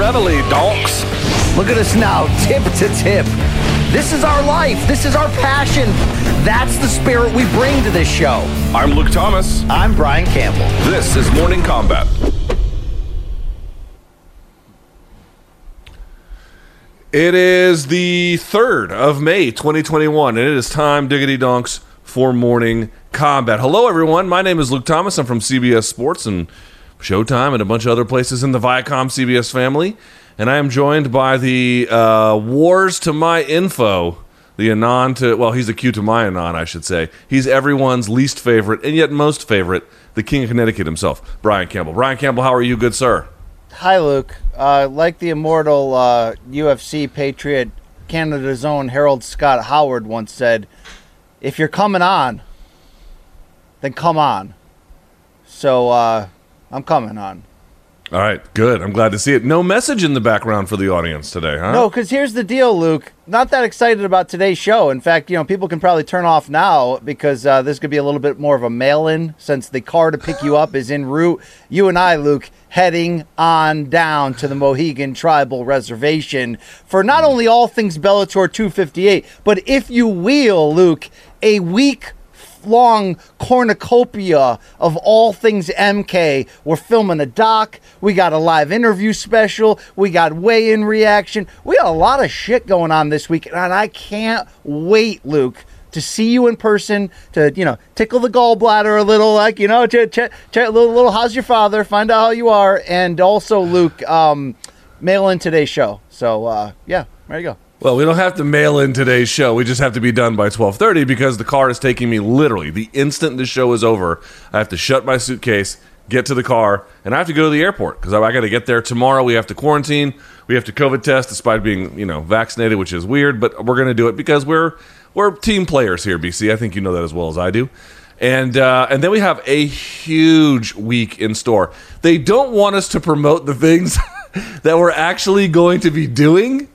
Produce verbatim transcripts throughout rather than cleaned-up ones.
reveille, donks. Look at us now, tip to tip. This is our life. This is our passion. That's the spirit we bring to this show. I'm Luke Thomas. I'm Brian Campbell. This is Morning Combat. It is the third of May, twenty twenty-one, and it is time, diggity donks, for Morning Combat. Hello, everyone. My name is Luke Thomas. I'm from C B S Sports and Showtime and a bunch of other places in the Viacom C B S family. And I am joined by the uh, Wars to my info, the Anon to, well, he's the Q to my Anon, I should say. He's everyone's least favorite and yet most favorite, the King of Connecticut himself, Brian Campbell. Brian Campbell, how are you, good sir? Hi, Luke. Uh, like the immortal uh, U F C patriot, Canada's own Harold Scott Howard once said, if you're coming on, then come on. So uh, I'm coming on. All right, good. I'm glad to see it. No message in the background for the audience today, huh? No, because here's the deal, Luke. Not that excited about today's show. In fact, you know, people can probably turn off now because uh, this could be a little bit more of a mail-in since the car to pick you up is en route. You and I, Luke, heading on down to the Mohegan Tribal Reservation for not only all things Bellator two fifty-eight, but if you will, Luke, a week long cornucopia of all things M K. We're filming a doc. We got a live interview special. We got weigh-in reaction. We got a lot of shit going on this week, and I can't wait, Luke, to see you in person, to, you know, tickle the gallbladder a little, like, you know, to, to, to, a little, little how's your father, find out how you are, and also, Luke, um, mail in today's show. So, uh, yeah, there you go. Well, we don't have to mail in today's show. We just have to be done by twelve thirty because the car is taking me literally. The instant the show is over, I have to shut my suitcase, get to the car, and I have to go to the airport because I, I got to get there tomorrow. We have to quarantine. We have to COVID test despite being, you know, vaccinated, which is weird, but we're going to do it because we're we're team players here, B C. I think you know that as well as I do. And uh, and then we have a huge week in store. They don't want us to promote the things that we're actually going to be doing.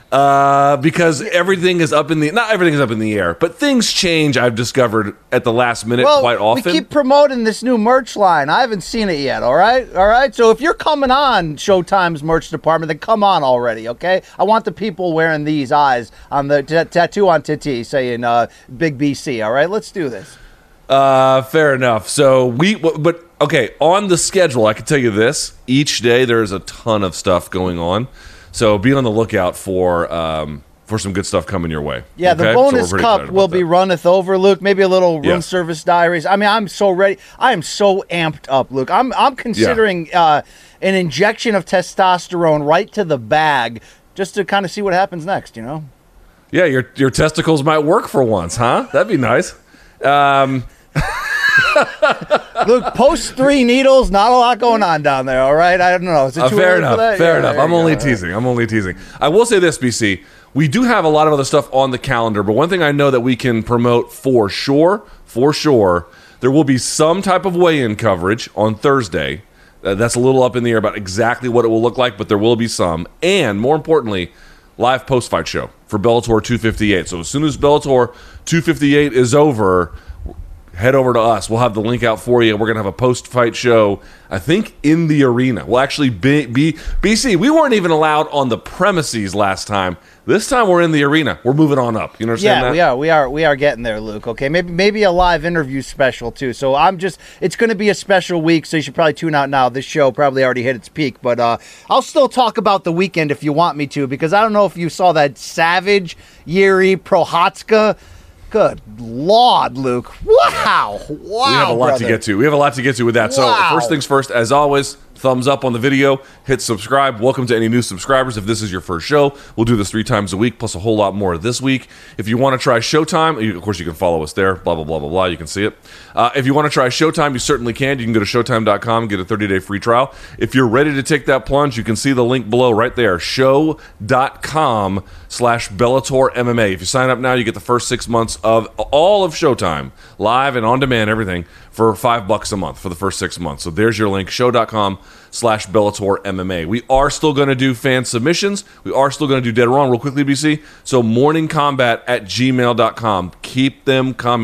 Uh, because everything is up in the, not everything is up in the air, but things change, I've discovered, at the last minute well, quite often. We keep promoting this new merch line. I haven't seen it yet, all right? All right? So if you're coming on Showtime's merch department, then come on already, okay? I want the people wearing these eyes on the t- tattoo on Titi saying uh, Big B C, all right? Let's do this. Uh, fair enough. So we, but, okay, on the schedule, I can tell you this. Each day there's a ton of stuff going on. So be on the lookout for um, for some good stuff coming your way. Yeah, okay? the bonus so cup will be that. runneth over, Luke. Maybe a little room yes. service diaries. I mean, I'm so ready. I am so amped up, Luke. I'm I'm considering yeah. uh, an injection of testosterone right to the bag just to kind of see what happens next, you know? Yeah, your your testicles might work for once, huh? That'd be nice. Um Look, post three needles, not a lot going on down there, all right? I don't know. Is it uh, too fair early enough, for that? fair yeah, enough. I'm only go. teasing. I'm only teasing. I will say this, B C. We do have a lot of other stuff on the calendar, but one thing I know that we can promote for sure, for sure, there will be some type of weigh-in coverage on Thursday. Uh, that's a little up in the air about exactly what it will look like, but there will be some. And more importantly, live post-fight show for Bellator two fifty-eight. So as soon as Bellator two fifty-eight is over, head over to us. We'll have the link out for you. We're going to have a post-fight show, I think, in the arena. We'll actually be, be... B C, we weren't even allowed on the premises last time. This time we're in the arena. We're moving on up. You understand yeah, that? we are. We are. We are getting there, Luke. Okay, maybe maybe a live interview special too. So I'm just. It's going to be a special week, so you should probably tune out now. This show probably already hit its peak, but uh, I'll still talk about the weekend if you want me to, because I don't know if you saw that Savage Yuri Prochazka. Good Lord, Luke. Wow. Wow. We have a lot brother. to get to. We have a lot to get to with that. Wow. So first things first, as always, thumbs up on the video, hit subscribe. Welcome to any new subscribers. If this is your first show, we'll do this three times a week, plus a whole lot more this week. If you want to try Showtime, you, of course, you can follow us there, blah, blah, blah, blah, blah. You can see it. Uh, if you want to try Showtime, you certainly can. You can go to showtime dot com and get a thirty-day free trial. If you're ready to take that plunge, you can see the link below right there, show dot com slash Bellator M M A. If you sign up now, you get the first six months of all of Showtime, live and on demand, everything, for five bucks a month for the first six months. So there's your link, show dot com slash Bellator M M A. We are still going to do fan submissions. We are still going to do Dead or Wrong real quickly, B C. So morningcombat at gmail dot com. Keep them coming.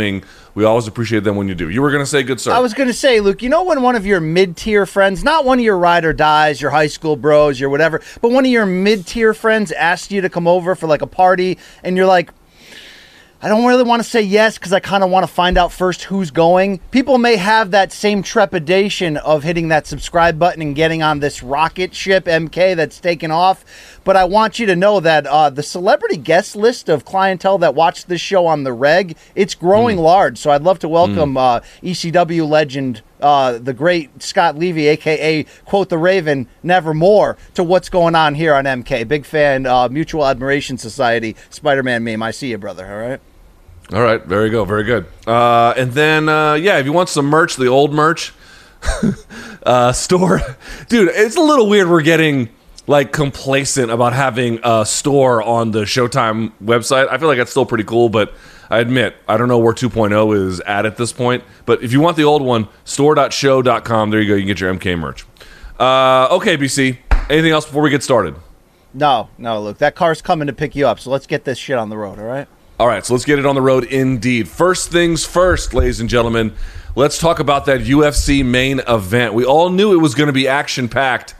We always appreciate them when you do. You were going to say, good sir. I was going to say, Luke, you know when one of your mid-tier friends, not one of your ride or dies, your high school bros, your whatever, but one of your mid-tier friends asks you to come over for like a party, and you're like, I don't really want to say yes because I kind of want to find out first who's going. People may have that same trepidation of hitting that subscribe button and getting on this rocket ship M K that's taken off. But I want you to know that uh, the celebrity guest list of clientele that watch this show on the reg, it's growing mm. large. So I'd love to welcome mm. uh, E C W legend, uh, the great Scott Levy, a k a. Quote the Raven, Nevermore, to what's going on here on M K. Big fan, uh, Mutual Admiration Society, Spider-Man meme. I see you, brother, all right? All right, very good, very good. Uh, and then, uh, yeah, if you want some merch, the old merch uh, store. Dude, it's a little weird we're getting, like, complacent about having a store on the Showtime website. I feel like that's still pretty cool, but I admit, I don't know where two point oh is at at this point. But if you want the old one, store dot show dot com. There you go. You can get your M K merch. Uh, okay, B C. Anything else before we get started? No, no, Luke. That car's coming to pick you up, so let's get this shit on the road, all right? All right, so let's get it on the road indeed. First things first, ladies and gentlemen, let's talk about that U F C main event. We all knew it was going to be action-packed,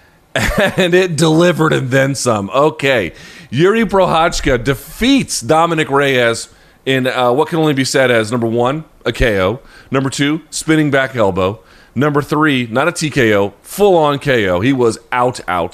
and it delivered and then some. Okay, Yuri Prochazka defeats Dominic Reyes in uh, what can only be said as, number one, a K O. Number two, spinning back elbow. Number three, not a T K O, full-on K O. He was out, out.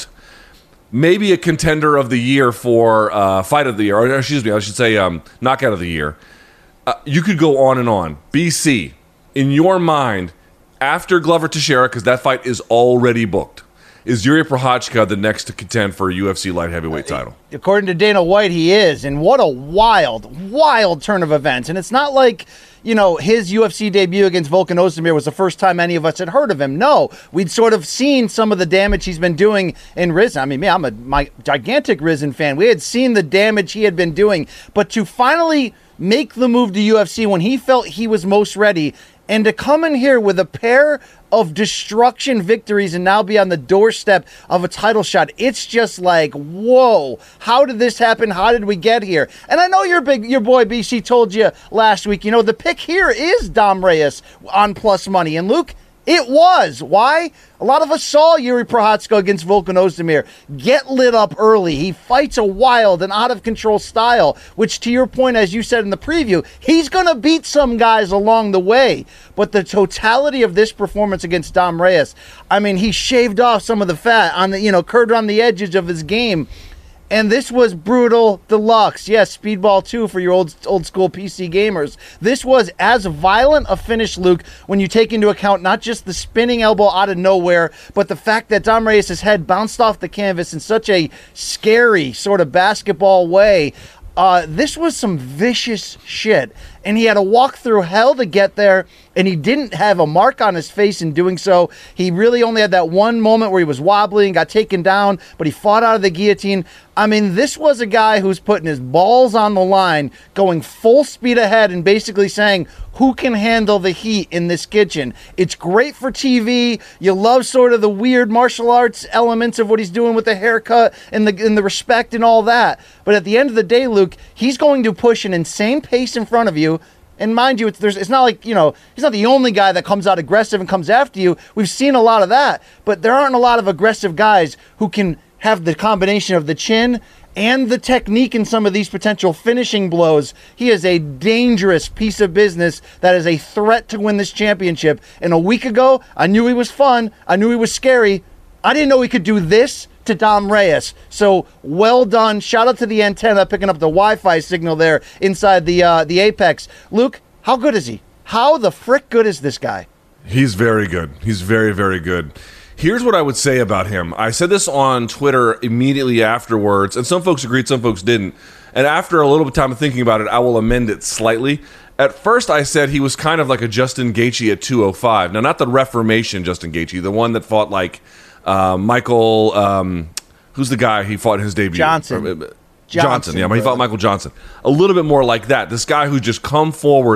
Maybe a contender of the year for uh, fight of the year, or excuse me, I should say um, knockout of the year. Uh, you could go on and on. B C, in your mind, after Glover Teixeira, because that fight is already booked, is Yuri Prochazka the next to contend for a U F C light heavyweight title? According to Dana White, he is. And what a wild, wild turn of events. And it's not like, you know, his U F C debut against Volkan Ozdemir was the first time any of us had heard of him. No, we'd sort of seen some of the damage he's been doing in Rizin. I mean, man, I'm a my gigantic Rizin fan. We had seen the damage he had been doing. But to finally make the move to U F C when he felt he was most ready, and to come in here with a pair of destruction victories and now be on the doorstep of a title shot, it's just like, whoa, how did this happen? How did we get here? And I know your big, your boy B C told you last week, you know, the pick here is Dom Reyes on plus money. And Luke, it was. Why? A lot of us saw Yuri Prochazka against Volkan Ozdemir get lit up early. He fights a wild and out-of-control style, which, to your point, as you said in the preview, he's going to beat some guys along the way. But the totality of this performance against Dom Reyes, I mean, he shaved off some of the fat, on the, you know, curved on the edges of his game. And this was brutal deluxe. Yes, Speedball two for your old old school P C gamers. This was as violent a finish, Luke, when you take into account not just the spinning elbow out of nowhere, but the fact that Dom Reyes' head bounced off the canvas in such a scary sort of basketball way. Uh, this was some vicious shit, and he had to walk through hell to get there, and he didn't have a mark on his face in doing so. He really only had that one moment where he was wobbling, got taken down, but he fought out of the guillotine. I mean, this was a guy who's putting his balls on the line, going full speed ahead and basically saying, who can handle the heat in this kitchen? It's great for T V. You love sort of the weird martial arts elements of what he's doing with the haircut and the, and the respect and all that. But at the end of the day, Luke, he's going to push an insane pace in front of you. And mind you, it's, there's, it's not like, you know, he's not the only guy that comes out aggressive and comes after you. We've seen a lot of that. But there aren't a lot of aggressive guys who can have the combination of the chin and the technique in some of these potential finishing blows. He is a dangerous piece of business that is a threat to win this championship. And a week ago, I knew he was fun. I knew he was scary. I didn't know he could do this to Dom Reyes. So well done. Shout out to the antenna picking up the Wi-Fi signal there inside the uh, the Apex. Luke, how good is he? How the frick good is this guy? He's very good. He's very, very good. Here's what I would say about him. I said this on Twitter immediately afterwards, and some folks agreed, some folks didn't. And after a little bit of time of thinking about it, I will amend it slightly. At first, I said he was kind of like a Justin Gaethje at two oh five. Now, not the Reformation Justin Gaethje, the one that fought like uh, Michael, um, who's the guy he fought in his debut? Johnson. Or, uh, Johnson, Johnson, yeah, but he fought Michael Johnson. A little bit more like that. This guy who just come forwards,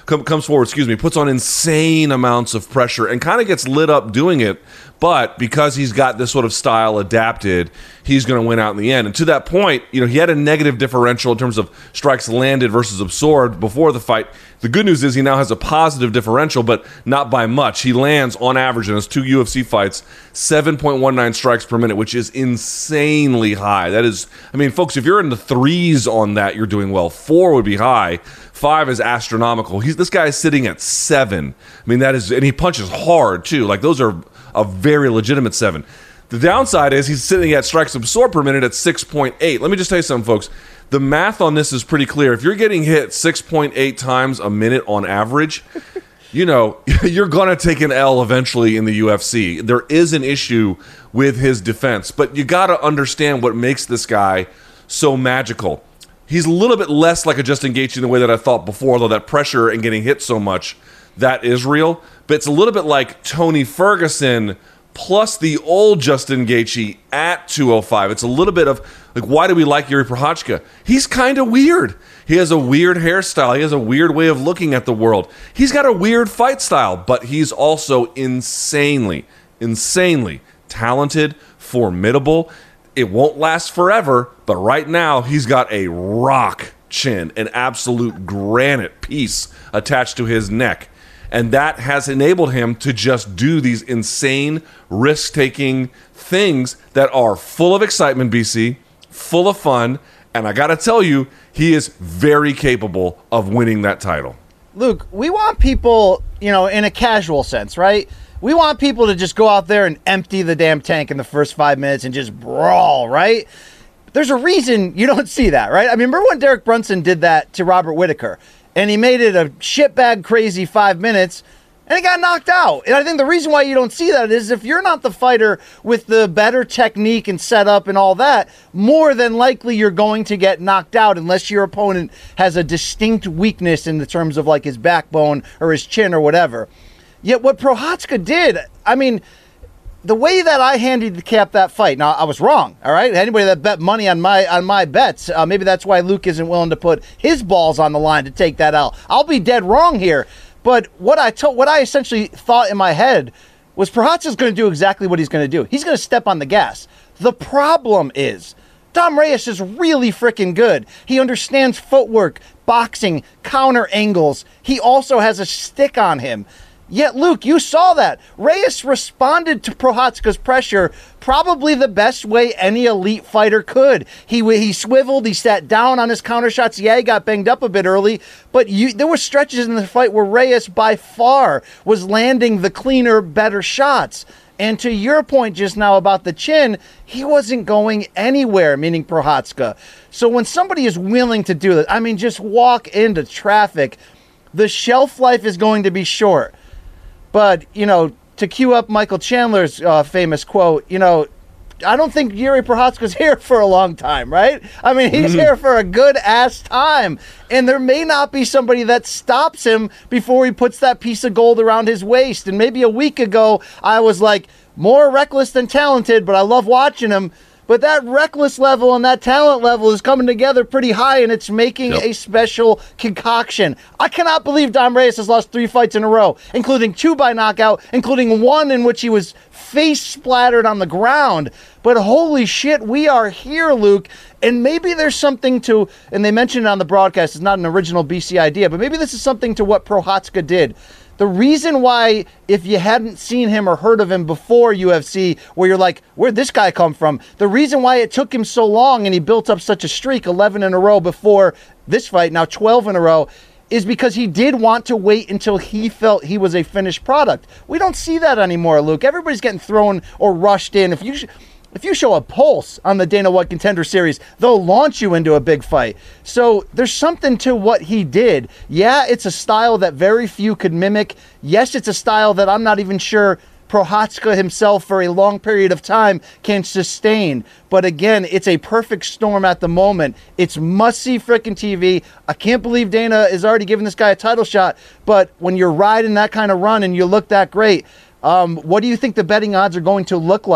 com- comes forward, excuse me, puts on insane amounts of pressure and kind of gets lit up doing it. But because he's got this sort of style adapted, he's going to win out in the end. And to that point, you know, he had a negative differential in terms of strikes landed versus absorbed before the fight. The good news is he now has a positive differential, but not by much. He lands, on average, in his two U F C fights, seven point one nine strikes per minute, which is insanely high. That is, I mean, folks, if you're in the threes on that, you're doing well. Four would be high. Five is astronomical. He's This guy is sitting at seven. I mean, that is, and he punches hard, too. Like, those are a very legitimate seven. The downside is he's sitting at strikes absorbed per minute at six point eight. Let me just tell you something, folks. The math on this is pretty clear. If you're getting hit six point eight times a minute on average, you know, you're going to take an L eventually in the U F C. There is an issue with his defense, but you got to understand what makes this guy so magical. He's a little bit less like a Justin Gaethje in the way that I thought before, although that pressure and getting hit so much, that is real. But it's a little bit like Tony Ferguson plus the old Justin Gaethje at two oh five. It's a little bit of, like, why do we like Yuri Prochazka? He's kind of weird. He has a weird hairstyle. He has a weird way of looking at the world. He's got a weird fight style, but he's also insanely, insanely talented, formidable. It won't last forever, but right now he's got a rock chin, an absolute granite piece attached to his neck. And that has enabled him to just do these insane, risk-taking things that are full of excitement, B C, full of fun, and I got to tell you, he is very capable of winning that title. Luke, we want people, you know, in a casual sense, right? We want people to just go out there and empty the damn tank in the first five minutes and just brawl, right? There's a reason you don't see that, right? I mean, remember when Derek Brunson did that to Robert Whittaker? And he made it a shitbag crazy five minutes, and he got knocked out. And I think the reason why you don't see that is if you're not the fighter with the better technique and setup and all that, more than likely you're going to get knocked out unless your opponent has a distinct weakness in the terms of like his backbone or his chin or whatever. Yet what Prochazka did, I mean, the way that I handicapped that fight, now I was wrong, all right? Anybody that bet money on my on my bets, uh, maybe that's why Luke isn't willing to put his balls on the line to take that out. I'll be dead wrong here. But what I told, what I essentially thought in my head was Prochazka's going to do exactly what he's going to do. He's going to step on the gas. The problem is Dom Reyes is really freaking good. He understands footwork, boxing, counter angles. He also has a stick on him. Yet, Luke, you saw that. Reyes responded to Prochazka's pressure probably the best way any elite fighter could. He he swiveled, he sat down on his counter shots. Yeah, he got banged up a bit early, but you, there were stretches in the fight where Reyes by far was landing the cleaner, better shots. And to your point just now about the chin, he wasn't going anywhere, meaning Prochazka. So when somebody is willing to do that, I mean, just walk into traffic, the shelf life is going to be short. But, you know, to cue up Michael Chandler's uh, famous quote, you know, I don't think Yuri Prochazka's here for a long time, right? I mean, he's here for a good-ass time. And there may not be somebody that stops him before he puts that piece of gold around his waist. And maybe a week ago, I was like, more reckless than talented, but I love watching him. But that reckless level and that talent level is coming together pretty high, and it's making yep. a special concoction. I cannot believe Dom Reyes has lost three fights in a row, including two by knockout, including one in which he was face splattered on the ground. But holy shit, we are here, Luke. And maybe there's something to, and they mentioned it on the broadcast, it's not an original B C idea, but maybe this is something to what Prochazka did. The reason why, if you hadn't seen him or heard of him before U F C, where you're like, where'd this guy come from? The reason why it took him so long and he built up such a streak, eleven in a row before this fight, now twelve in a row, is because he did want to wait until he felt he was a finished product. We don't see that anymore, Luke. Everybody's getting thrown or rushed in. If you... Sh- If you show a pulse on the Dana White Contender Series, they'll launch you into a big fight. So there's something to what he did. Yeah, it's a style that very few could mimic. Yes, it's a style that I'm not even sure Prochazka himself for a long period of time can sustain. But again, it's a perfect storm at the moment. It's must-see frickin' T V. I can't believe Dana is already giving this guy a title shot. But when you're riding that kind of run and you look that great, um, what do you think the betting odds are going to look like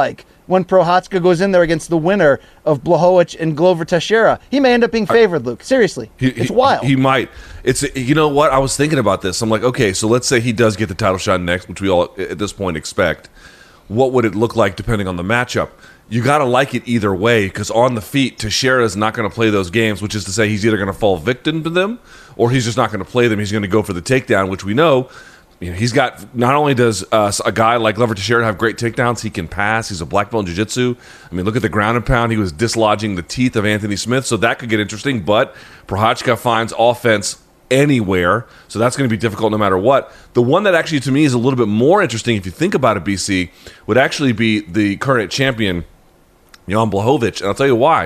when Prochazka goes in there against the winner of Blachowicz and Glover Teixeira. He may end up being favored, Luke. Seriously. He, it's he, wild. He might. It's You know what? I was thinking about this. I'm like, okay, so let's say he does get the title shot next, which we all at this point expect. What would it look like depending on the matchup? You got to like it either way, because on the feet, Teixeira is not going to play those games, which is to say he's either going to fall victim to them or he's just not going to play them. He's going to go for the takedown, which we know, you know he's got. Not only does uh, a guy like Glover Teixeira have great takedowns, he can pass. He's a black belt in jiu-jitsu. I mean, look at the ground and pound. He was dislodging the teeth of Anthony Smith, so that could get interesting. But Prochazka finds offense anywhere, so that's going to be difficult no matter what. The one that actually to me is a little bit more interesting, if you think about it, B C, would actually be the current champion, Jan Blachowicz, and I'll tell you why.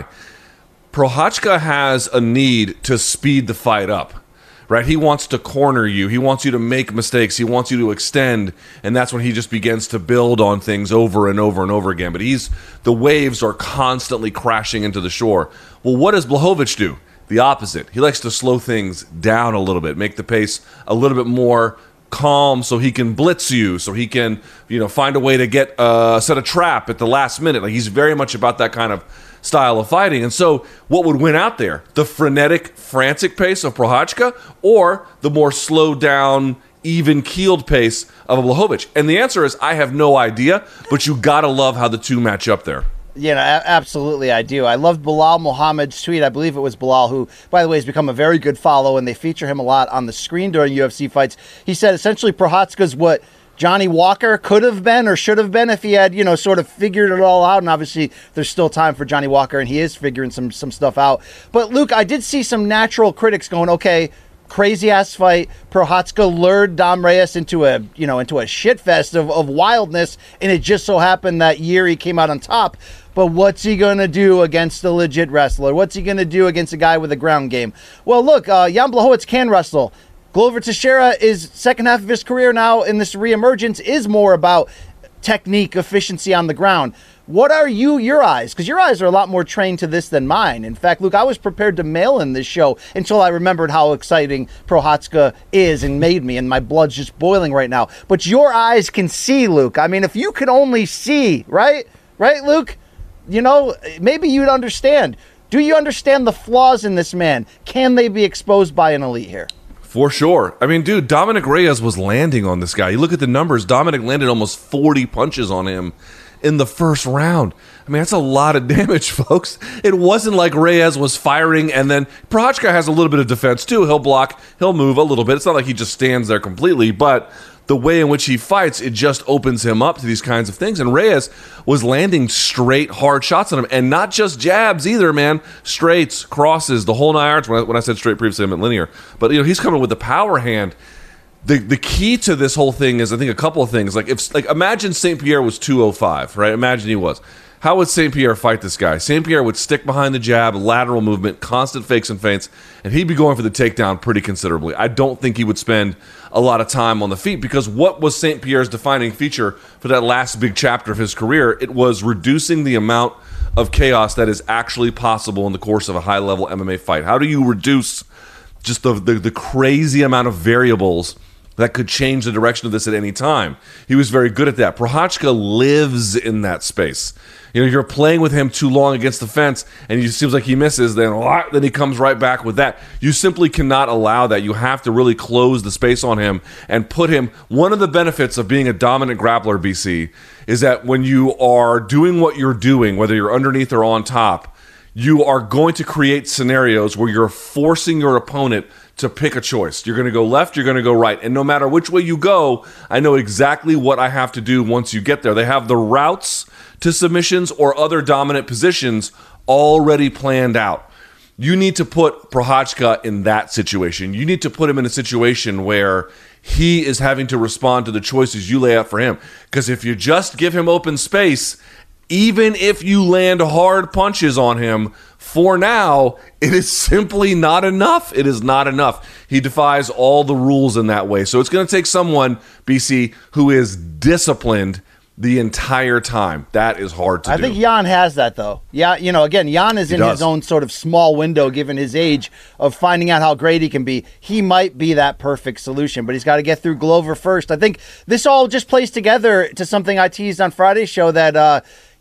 Prochazka has a need to speed the fight up, right? He wants to corner you. He wants you to make mistakes. He wants you to extend, and that's when he just begins to build on things over and over and over again. But he's the waves are constantly crashing into the shore. Well, what does Blachowicz do? The opposite. He likes to slow things down a little bit, make the pace a little bit more calm, so he can blitz you, so he can, you know, find a way to get uh, set a trap at the last minute. Like, he's very much about that kind of style of fighting. And so what would win out there? The frenetic, frantic pace of Prochazka or the more slowed down, even-keeled pace of Blachowicz? And the answer is, I have no idea, but you gotta love how the two match up there. Yeah, no, a- absolutely, I do. I loved Bilal Muhammad's tweet. I believe it was Bilal, who, by the way, has become a very good follow, and they feature him a lot on the screen during U F C fights. He said essentially Prochazka's what Johnny Walker could have been or should have been if he had, you know, sort of figured it all out. And obviously, there's still time for Johnny Walker, and he is figuring some some stuff out. But Luke, I did see some natural critics going, okay, crazy ass fight. Prochazka lured Dom Reyes into a, you know, into a shitfest of, of wildness, and it just so happened that year he came out on top. But what's he going to do against a legit wrestler? What's he going to do against a guy with a ground game? Well, look, uh, Jan Blachowicz can wrestle. Glover Teixeira is second half of his career now, and this reemergence is more about technique, efficiency on the ground. What are you, your eyes? Because your eyes are a lot more trained to this than mine. In fact, Luke, I was prepared to mail in this show until I remembered how exciting Prochazka is and made me, and my blood's just boiling right now. But your eyes can see, Luke. I mean, if you could only see, right? Right, Luke? You know, maybe you'd understand. Do you understand the flaws in this man? Can they be exposed by an elite here? For sure. I mean, dude, Dominic Reyes was landing on this guy. You look at the numbers, Dominic landed almost forty punches on him in the first round. I mean, that's a lot of damage, folks. It wasn't like Reyes was firing and then Prochazka has a little bit of defense too. He'll block, he'll move a little bit. It's not like he just stands there completely, but the way in which he fights, it just opens him up to these kinds of things. And Reyes was landing straight, hard shots on him. And not just jabs either, man. Straights, crosses, the whole nine yards. When I, when I said straight previously, I meant linear. But, you know, he's coming with the power hand. The the key to this whole thing is, I think, a couple of things. Like, if like imagine Saint Pierre was two oh five, right? Imagine he was. How would Saint Pierre fight this guy? Saint Pierre would stick behind the jab, lateral movement, constant fakes and feints, and he'd be going for the takedown pretty considerably. I don't think he would spend a lot of time on the feet, because what was Saint Pierre's defining feature for that last big chapter of his career? It was reducing the amount of chaos that is actually possible in the course of a high-level M M A fight. How do you reduce just the, the, the crazy amount of variables that could change the direction of this at any time? He was very good at that. Prochazka lives in that space. You know, you're playing with him too long against the fence, and it seems like he misses, then then he comes right back with that. You simply cannot allow that. You have to really close the space on him and put him. One of the benefits of being a dominant grappler, B C, is that when you are doing what you're doing, whether you're underneath or on top, you are going to create scenarios where you're forcing your opponent to pick a choice. You're going to go left, you're going to go right. And no matter which way you go, I know exactly what I have to do once you get there. They have the routes to submissions or other dominant positions already planned out. You need to put Prochazka in that situation. You need to put him in a situation where he is having to respond to the choices you lay out for him. Because if you just give him open space, even if you land hard punches on him, for now, it is simply not enough. It is not enough. He defies all the rules in that way. So it's going to take someone, B C, who is disciplined the entire time. That is hard to I do. think Jan has that, though. Yeah, you know, again, Jan is He in does. his own sort of small window, given his age, of finding out how great he can be. He might be that perfect solution, but he's got to get through Glover first. I think this all just plays together to something I teased on Friday's show that, uh, you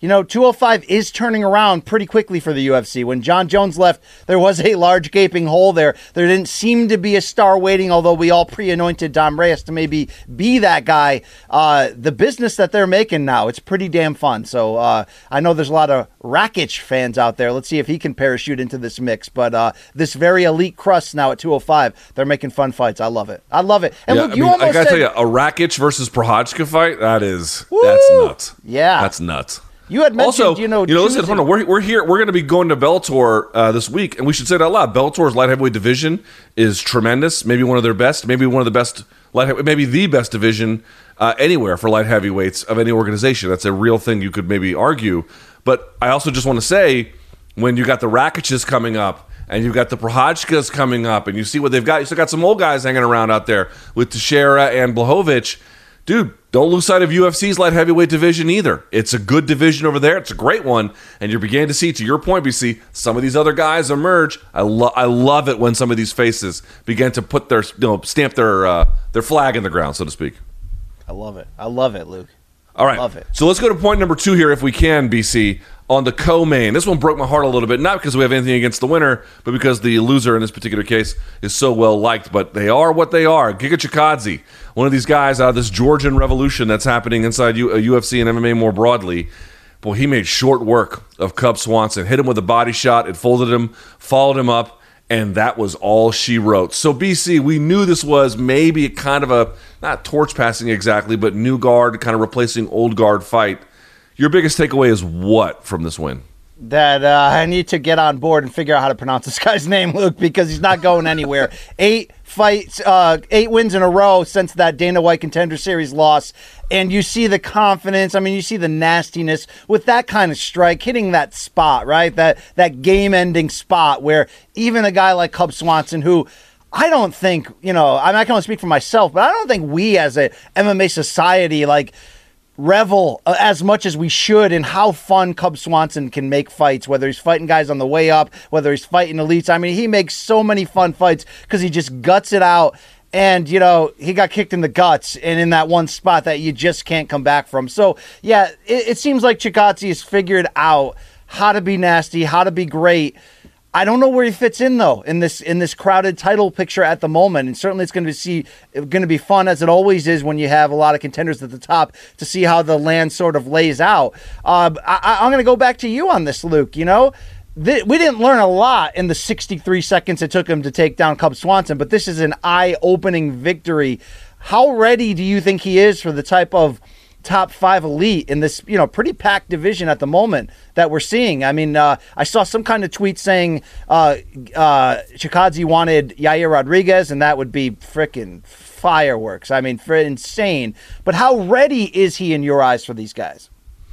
you know, two oh five is turning around pretty quickly for the U F C. When John Jones left, there was a large gaping hole there. There didn't seem to be a star waiting, although we all pre-anointed Dom Reyes to maybe be that guy. Uh, the business that they're making now, it's pretty damn fun. So uh, I know there's a lot of Rakic fans out there. Let's see if he can parachute into this mix. But uh, this very elite crust now at two oh five, they're making fun fights. I love it. I love it. And yeah, look, I you mean, almost I gotta said, tell you, a Rakic versus Prochazka fight, that is, Woo! that's nuts. Yeah. That's nuts. You had mentioned, also, you know, you know, listen, choosing- hold on. We're, we're here. We're going to be going to Bellator uh, this week, and we should say it out loud. Bellator's light heavyweight division is tremendous. Maybe one of their best. Maybe one of the best light. Heavy, maybe the best division uh, anywhere for light heavyweights of any organization. That's a real thing. You could maybe argue, but I also just want to say, when you got the Rakic's coming up, and you've got the Prochazkas coming up, and you see what they've got. You still got some old guys hanging around out there with Teixeira and Blachowicz. Dude, don't lose sight of U F C's light heavyweight division either. It's a good division over there. It's a great one. And you're beginning to see, to your point, B C, some of these other guys emerge. I, lo- I love it when some of these faces begin to put their, you know, stamp their uh, their flag in the ground, so to speak. I love it. I love it, Luke. All right. Love it. So let's go to point number two here, if we can, B C, on the co-main. This one broke my heart a little bit, not because we have anything against the winner, but because the loser in this particular case is so well liked. But they are what they are. Giga Chikadze, one of these guys out of this Georgian revolution that's happening inside U- U F C and M M A more broadly. Boy, he made short work of Cub Swanson. Hit him with a body shot. It folded him, followed him up, and that was all she wrote. So, B C, we knew this was maybe a kind of a, not torch passing exactly, but new guard, kind of replacing old guard fight. Your biggest takeaway is what from this win? That uh, I need to get on board and figure out how to pronounce this guy's name, Luke, because he's not going anywhere. Eight fights, uh, eight wins in a row since that Dana White Contender Series loss. And you see the confidence. I mean, you see the nastiness with that kind of strike, hitting that spot, right? That that game-ending spot where even a guy like Cub Swanson, who I don't think, you know, I mean, I can only speak for myself, but I don't think we as a M M A society, like, revel uh, as much as we should in how fun Cub Swanson can make fights, whether he's fighting guys on the way up, whether he's fighting elites. I mean, he makes so many fun fights because he just guts it out. And, you know, he got kicked in the guts and in that one spot that you just can't come back from. So, yeah, it, it seems like Chikadze has figured out how to be nasty, how to be great. I don't know where he fits in though in this in this crowded title picture at the moment, and certainly it's going to see going to be fun, as it always is when you have a lot of contenders at the top, to see how the land sort of lays out. Uh, I, I'm going to go back to you on this, Luke. You know, th- we didn't learn a lot in the sixty-three seconds it took him to take down Cub Swanson, but this is an eye-opening victory. How ready do you think he is for the type of top five elite in this, you know, pretty packed division at the moment that we're seeing? I mean, uh, I saw some kind of tweet saying uh, uh, Chikadze wanted Yair Rodriguez, and that would be frickin' fireworks. I mean, for insane. But how ready is he in your eyes for these guys?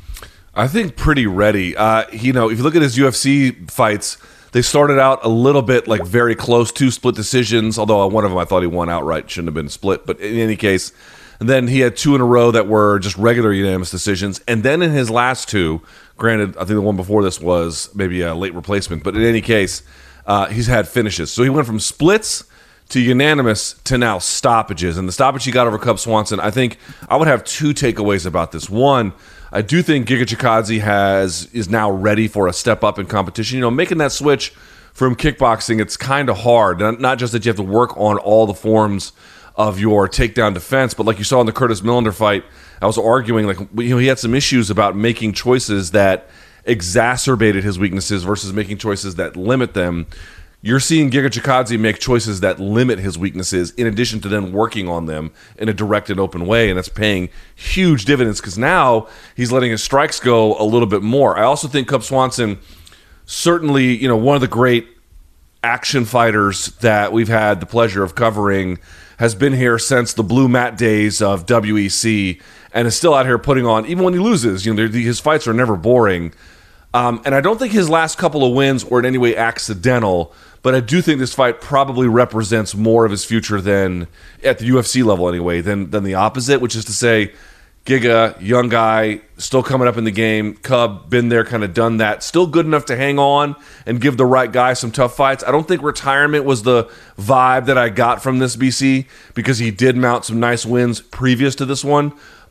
I think pretty ready. Uh, you know, if you look at his U F C fights, they started out a little bit like very close to split decisions, although one of them I thought he won outright. Shouldn't have been split. But in any case, and then he had two in a row that were just regular unanimous decisions. And then in his last two, granted, I think the one before this was maybe a late replacement, but in any case, uh, he's had finishes. So he went from splits to unanimous to now stoppages. And the stoppage he got over Cub Swanson, I think I would have two takeaways about this. One, I do think Giga Chikadze has is now ready for a step up in competition. You know, making that switch from kickboxing, it's kind of hard. Not just that you have to work on all the forms of your takedown defense, but like you saw in the Curtis Millender fight, I was arguing, like, you know, he had some issues about making choices that exacerbated his weaknesses versus making choices that limit them. You're seeing Giga Chikadze make choices that limit his weaknesses in addition to then working on them in a direct and open way, and that's paying huge dividends because now he's letting his strikes go a little bit more. I also think Cub Swanson, certainly, you know, one of the great action fighters that we've had the pleasure of covering, has been here since the blue mat days of W E C and is still out here putting on, even when he loses, you know, his fights are never boring. Um, and I don't think his last couple of wins were in any way accidental, but I do think this fight probably represents more of his future than, at the U F C level anyway, than, than the opposite, which is to say, Giga, young guy, still coming up in the game. Cub, been there, kind of done that. Still good enough to hang on and give the right guy some tough fights. I don't think retirement was the vibe that I got from this B C because he did mount some nice wins previous to this one.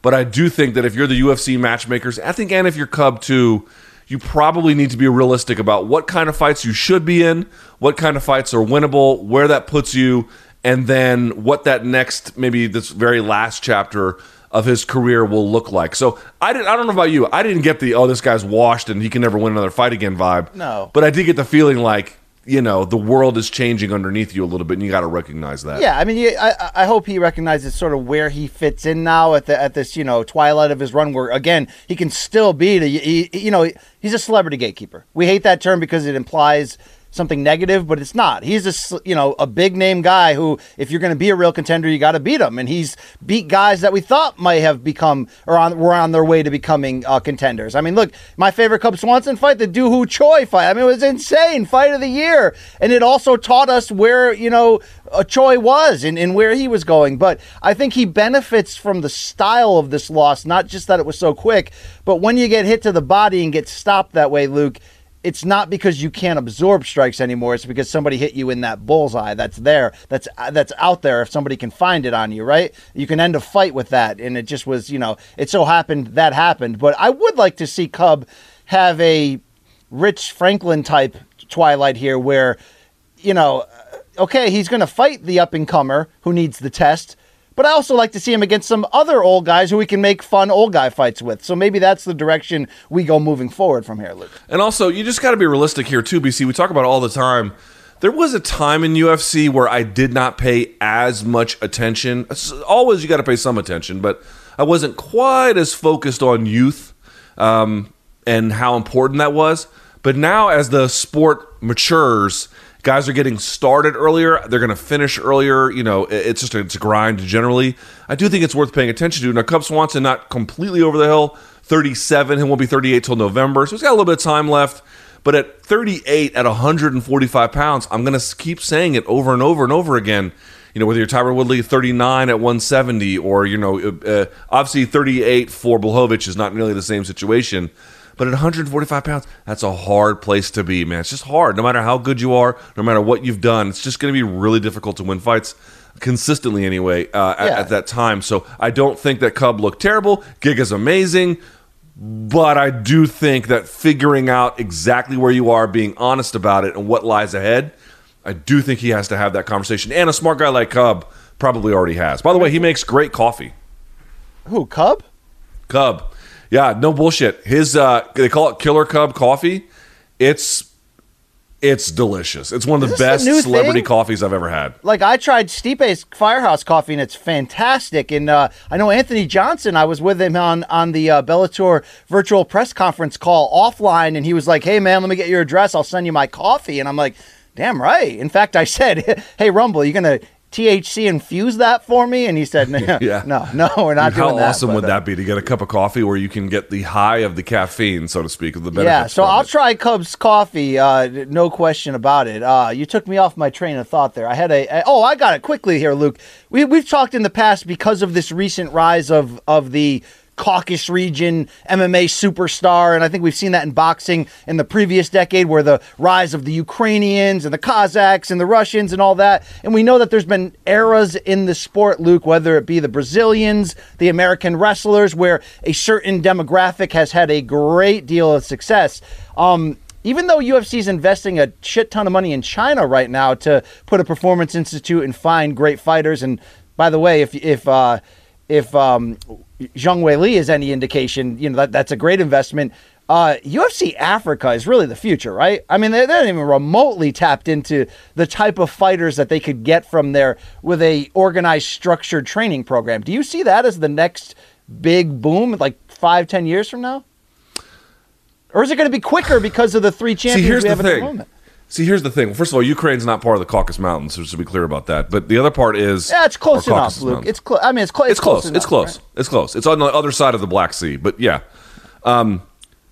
But I do think that if you're the U F C matchmakers, I think, and if you're Cub too, you probably need to be realistic about what kind of fights you should be in, what kind of fights are winnable, where that puts you, and then what that next, maybe this very last chapter of his career will look like. So I didn't. I don't know about you. I didn't get the, oh, this guy's washed and he can never win another fight again vibe. No. But I did get the feeling like, you know, the world is changing underneath you a little bit, and you got to recognize that. Yeah, I mean, you, I, I hope he recognizes sort of where he fits in now at the at this, you know, twilight of his run. Where again, he can still be the, he, you know, he's a celebrity gatekeeper. We hate that term because it implies something negative, but it's not. He's a, you know, a big name guy who, if you're going to be a real contender, you got to beat him. And he's beat guys that we thought might have become or on were on their way to becoming uh, contenders. I mean, look, my favorite Cub Swanson fight, the Doo Ho Choi fight. I mean, it was insane, fight of the year, and it also taught us where, you know, uh, Choi was and, and where he was going. But I think he benefits from the style of this loss, not just that it was so quick, but when you get hit to the body and get stopped that way, Luke, it's not because you can't absorb strikes anymore. It's because somebody hit you in that bullseye that's there, that's that's out there if somebody can find it on you, right? You can end a fight with that, and it just was, you know, it so happened that happened. But I would like to see Cub have a Rich Franklin type twilight here where, you know, okay, he's going to fight the up-and-comer who needs the test, but I also like to see him against some other old guys who we can make fun old guy fights with. So maybe that's the direction we go moving forward from here, Luke. And also, you just got to be realistic here, too, B C. We talk about it all the time. There was a time in U F C where I did not pay as much attention. Always you got to pay some attention, but I wasn't quite as focused on youth um, and how important that was. But now as the sport matures, guys are getting started earlier. They're going to finish earlier. You know, it's just a, it's a grind generally. I do think it's worth paying attention to. Now, Cub Swanson not completely over the hill. thirty-seven. He won't be thirty-eight till November. So he's got a little bit of time left. But at thirty-eight, at one hundred forty-five pounds, I'm going to keep saying it over and over and over again. You know, whether you're Tyron Woodley, thirty-nine at one seventy, or, you know, uh, obviously thirty-eight for Blachowicz is not nearly the same situation. But at one hundred forty-five pounds, that's a hard place to be, man. It's just hard. No matter how good you are, no matter what you've done, it's just going to be really difficult to win fights consistently anyway uh, at, yeah. at that time. So I don't think that Cub looked terrible. Giga's amazing. But I do think that figuring out exactly where you are, being honest about it, and what lies ahead, I do think he has to have that conversation. And a smart guy like Cub probably already has. By the way, he makes great coffee. Who, Cub? Cub. Yeah, no bullshit. His uh, they call it Killer Cub coffee. It's it's delicious. It's one of the best celebrity thing? coffees I've ever had. Like, I tried Stipe's Firehouse coffee, and it's fantastic. And uh, I know Anthony Johnson, I was with him on, on the uh, Bellator virtual press conference call offline, and he was like, hey, man, let me get your address. I'll send you my coffee. And I'm like, damn right. In fact, I said, hey, Rumble, you going to T H C infuse that for me? And he said, no, yeah. no, no, we're not Dude, doing how that. How awesome but, would uh, that be to get a cup of coffee where you can get the high of the caffeine, so to speak, of the benefits? Yeah, so from I'll it. try Cubs coffee, uh, no question about it. Uh, you took me off my train of thought there. I had a, a oh, I got it quickly here, Luke. We we've talked in the past because of this recent rise of of the Caucasus region M M A superstar, and I think we've seen that in boxing in the previous decade, where the rise of the Ukrainians and the Kazakhs and the Russians and all that. And we know that there's been eras in the sport, Luke, whether it be the Brazilians, the American wrestlers, where a certain demographic has had a great deal of success. Um, even though U F C is investing a shit ton of money in China right now to put a performance institute and find great fighters, and by the way, if if uh, if um, Zhang Weili is any indication, you know, that that's a great investment. Uh, U F C Africa is really the future, right? I mean, they're, they're not even remotely tapped into the type of fighters that they could get from there with a organized, structured training program. Do you see that as the next big boom, like five, ten years from now? Or is it going to be quicker because of the three champions See, here's we the have at the thing. moment? See, here's the thing. Well, first of all, Ukraine's not part of the Caucasus Mountains, just to be clear about that. But the other part is... Yeah, it's close or enough, Caucasus Luke. Mountains. It's close. I mean, it's, cl- It's it's close. close. Enough, It's close. right? It's close. It's on the other side of the Black Sea. But yeah. Um,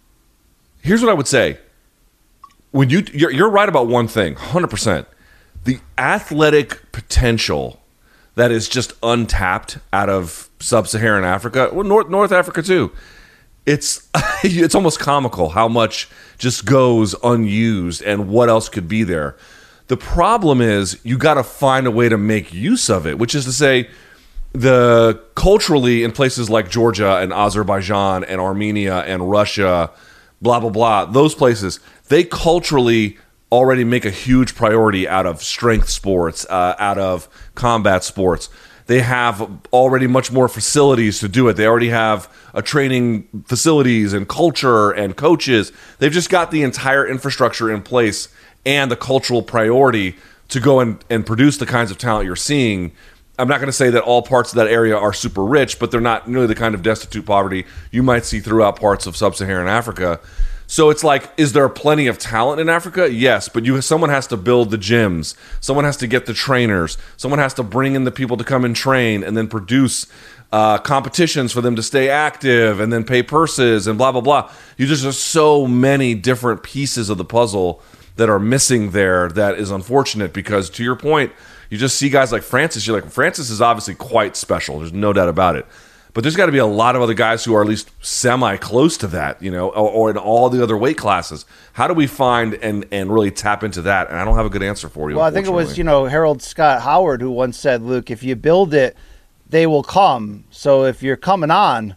here's what I would say. When you you're, you're right about one thing, one hundred percent. The athletic potential that is just untapped out of sub-Saharan Africa, well, North North Africa too. It's it's almost comical how much just goes unused and what else could be there. The problem is you got to find a way to make use of it, which is to say, the culturally in places like Georgia and Azerbaijan and Armenia and Russia, blah, blah, blah, those places, they culturally already make a huge priority out of strength sports, uh, out of combat sports. They have already much more facilities to do it. They already have a training facilities and culture and coaches. They've just got the entire infrastructure in place and the cultural priority to go and, and produce the kinds of talent you're seeing. I'm not going to say that all parts of that area are super rich, but they're not nearly the kind of destitute poverty you might see throughout parts of sub-Saharan Africa. So it's like, is there plenty of talent in Africa? Yes, but you someone has to build the gyms. Someone has to get the trainers. Someone has to bring in the people to come and train and then produce uh, competitions for them to stay active and then pay purses and blah, blah, blah. You just have so many different pieces of the puzzle that are missing there that is unfortunate because, to your point, you just see guys like Francis. You're like, Francis is obviously quite special. There's no doubt about it. But there's got to be a lot of other guys who are at least semi-close to that, you know, or, or in all the other weight classes. How do we find and, and really tap into that? And I don't have a good answer for you. Well, I think it was, you know, Harold Scott Howard who once said, Luke, if you build it, they will come. So if you're coming on,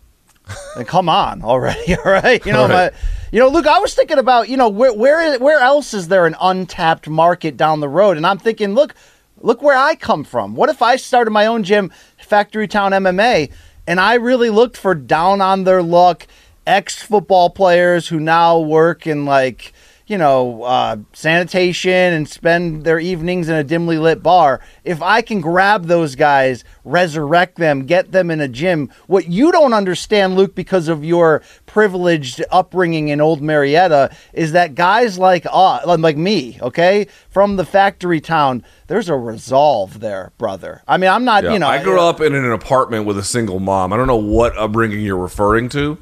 then come on already, all right? You know, All right. my, you know, Luke, I was thinking about, you know, where where where else is there an untapped market down the road? And I'm thinking, look, look where I come from. What if I started my own gym, Factory Town M M A, and I really looked for down on their luck ex-football players who now work in, like, you know, uh, sanitation and spend their evenings in a dimly lit bar. If I can grab those guys, resurrect them, get them in a gym, what you don't understand, Luke, because of your privileged upbringing in Old Marietta, is that guys like uh, like me, okay, from the factory town, there's a resolve there, brother. I mean, I'm not, Yeah, you know. I grew up in an apartment with a single mom. I don't know what upbringing you're referring to.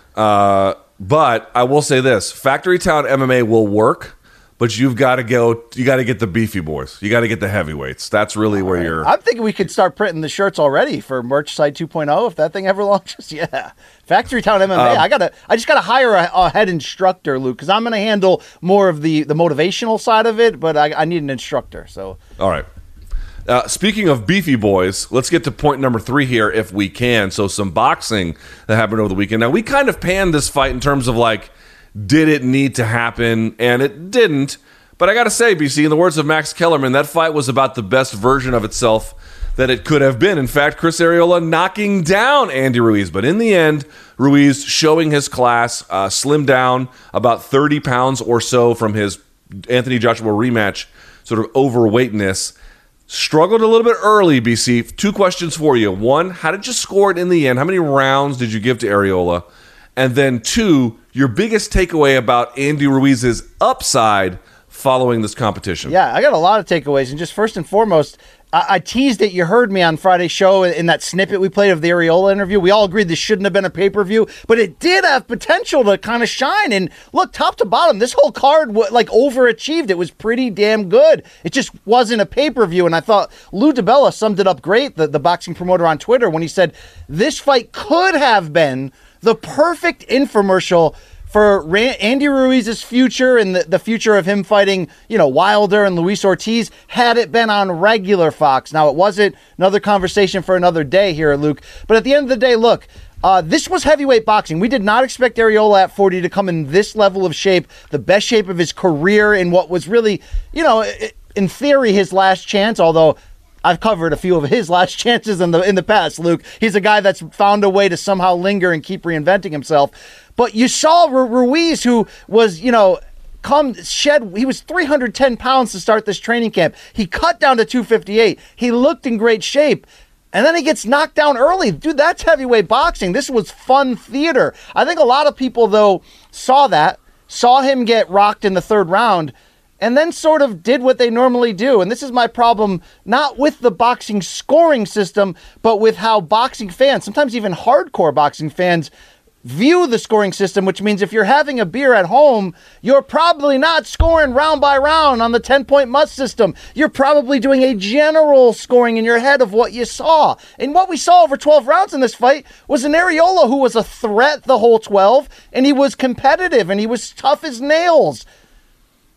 Uh, but I will say this, Factory Town M M A will work, but you've got to go, you got to get the beefy boys. You got to get the heavyweights. That's really where you're. I'm thinking we could start printing the shirts already for Merch Site two point oh if that thing ever launches. Yeah. Factory Town M M A. Um, I got to I just got to hire a, a head instructor, Luke, cuz I'm going to handle more of the the motivational side of it, but I, I need an instructor. So All right. Uh, speaking of beefy boys, let's get to point number three here if we can. So some boxing that happened over the weekend. Now, we kind of panned this fight in terms of, like, did it need to happen? And it didn't. But I got to say, B C, in the words of Max Kellerman, that fight was about the best version of itself that it could have been. In fact, Chris Arreola knocking down Andy Ruiz. But in the end, Ruiz showing his class, uh, slimmed down about thirty pounds or so from his Anthony Joshua rematch sort of overweightness. Struggled a little bit early, B C. Two questions for you. One, how did you score it in the end? How many rounds did you give to Arreola? And then two, your biggest takeaway about Andy Ruiz's upside following this competition. yeah, I got a lot of takeaways. And just first and foremost, I, I teased it. You heard me on Friday's show in that snippet we played of the Arreola interview. We all agreed this shouldn't have been a pay-per-view, but it did have potential to kind of shine. And look, top to bottom, this whole card like overachieved. It was pretty damn good. It just wasn't a pay-per-view. And I thought Lou DiBella summed it up great, the, the boxing promoter on Twitter, when he said this fight could have been the perfect infomercial for Ran- Andy Ruiz's future and the, the future of him fighting, you know, Wilder and Luis Ortiz, had it been on regular Fox. Now, it wasn't. Another conversation for another day here, Luke. But at the end of the day, look, uh, this was heavyweight boxing. We did not expect Arreola at forty to come in this level of shape, the best shape of his career in what was really, you know, in theory, his last chance, although I've covered a few of his last chances in the in the past, Luke. He's a guy that's found a way to somehow linger and keep reinventing himself. But you saw Ru- Ruiz, who was, you know, come shed, he was three hundred ten pounds to start this training camp. He cut down to two fifty-eight. He looked in great shape. And then he gets knocked down early. Dude, that's heavyweight boxing. This was fun theater. I think a lot of people, though, saw that, saw him get rocked in the third round, and then sort of did what they normally do. And this is my problem, not with the boxing scoring system, but with how boxing fans, sometimes even hardcore boxing fans, view the scoring system, which means if you're having a beer at home, you're probably not scoring round by round on the ten-point must system. You're probably doing a general scoring in your head of what you saw. And what we saw over twelve rounds in this fight was an Arreola who was a threat the whole twelve, and he was competitive, and he was tough as nails.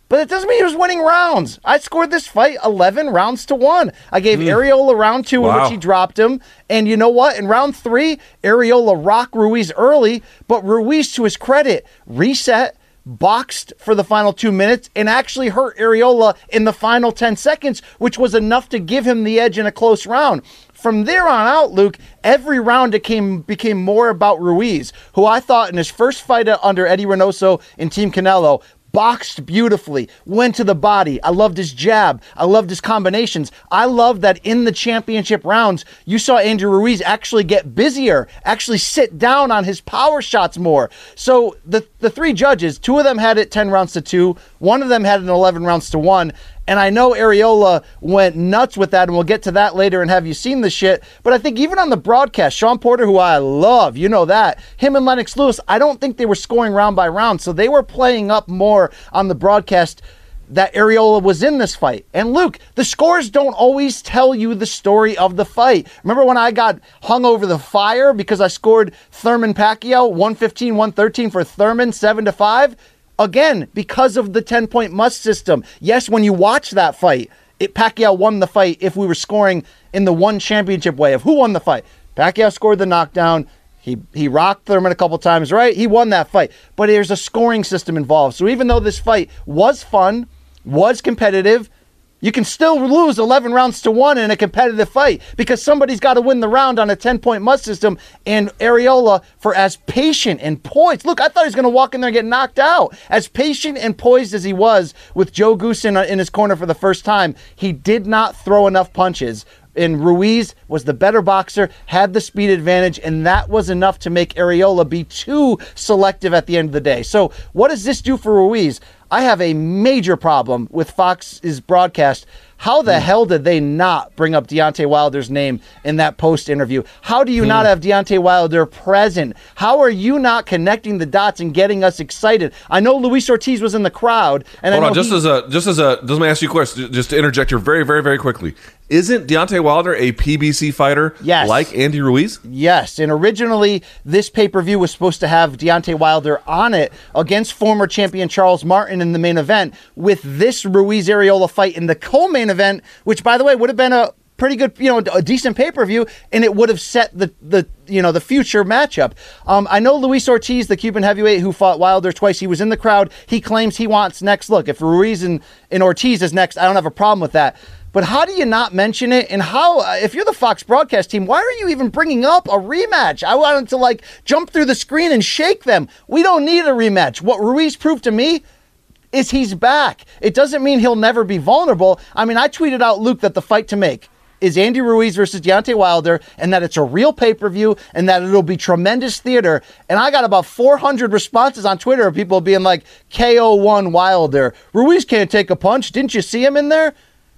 But it doesn't mean he was winning rounds. I scored this fight eleven rounds to one. I gave mm. Arreola round two, wow. in which he dropped him. And you know what? In round three, Arreola rocked Ruiz early, but Ruiz, to his credit, reset, boxed for the final two minutes, and actually hurt Arreola in the final ten seconds, which was enough to give him the edge in a close round. From there on out, Luke, every round became, became more about Ruiz, who I thought in his first fight under Eddie Reynoso and Team Canelo, boxed beautifully, went to the body. I loved his jab. I loved his combinations. I loved that in the championship rounds, you saw Andy Ruiz actually get busier, actually sit down on his power shots more. So the, the three judges, two of them had it ten rounds to two. One of them had it eleven rounds to one. And I know Arreola went nuts with that, and we'll get to that later and have you seen the shit. But I think even on the broadcast, Sean Porter, who I love, you know that, him and Lennox Lewis, I don't think they were scoring round by round. So they were playing up more on the broadcast that Arreola was in this fight. And Luke, the scores don't always tell you the story of the fight. Remember when I got hung over the fire because I scored Thurman Pacquiao one fifteen one thirteen for Thurman seven to five? Again, because of the ten-point must system. Yes, when you watch that fight, it, Pacquiao won the fight if we were scoring in the one championship way of who won the fight. Pacquiao scored the knockdown. He he rocked Thurman a couple times, right? He won that fight. But there's a scoring system involved. So even though this fight was fun, was competitive, you can still lose eleven rounds to one in a competitive fight because somebody's got to win the round on a ten-point must system. And Arreola, for as patient and poised, look, I thought he was going to walk in there and get knocked out. As patient and poised as he was with Joe Goosen in his corner for the first time, he did not throw enough punches. And Ruiz was the better boxer, had the speed advantage, and that was enough to make Arreola be too selective at the end of the day. So what does this do for Ruiz? I have a major problem with Fox's broadcast. How the mm. hell did they not bring up Deontay Wilder's name in that post interview? How do you mm. not have Deontay Wilder present? How are you not connecting the dots and getting us excited? I know Luis Ortiz was in the crowd. And Hold I know on, just he, as a just as a let me ask you a question, just to interject here very, very, very quickly. Isn't Deontay Wilder a P B C fighter yes. like Andy Ruiz? Yes, and originally this pay-per-view was supposed to have Deontay Wilder on it against former champion Charles Martin in the main event with this Ruiz-Arreola fight in the co-main event, which, by the way, would have been a pretty good, you know, a decent pay-per-view, and it would have set the, the you know, the future matchup. Um, I know Luis Ortiz, the Cuban heavyweight who fought Wilder twice, he was in the crowd. He claims he wants next. Look, if Ruiz and, and Ortiz is next, I don't have a problem with that. But how do you not mention it? And how, uh, if you're the Fox broadcast team, why are you even bringing up a rematch? I wanted to, like, jump through the screen and shake them. We don't need a rematch. What Ruiz proved to me is he's back. It doesn't mean he'll never be vulnerable. I mean, I tweeted out, Luke, that the fight to make is Andy Ruiz versus Deontay Wilder, and that it's a real pay-per-view, and that it'll be tremendous theater. And I got about four hundred responses on Twitter of people being like, K O one Wilder. Ruiz can't take a punch. Didn't you see him in there?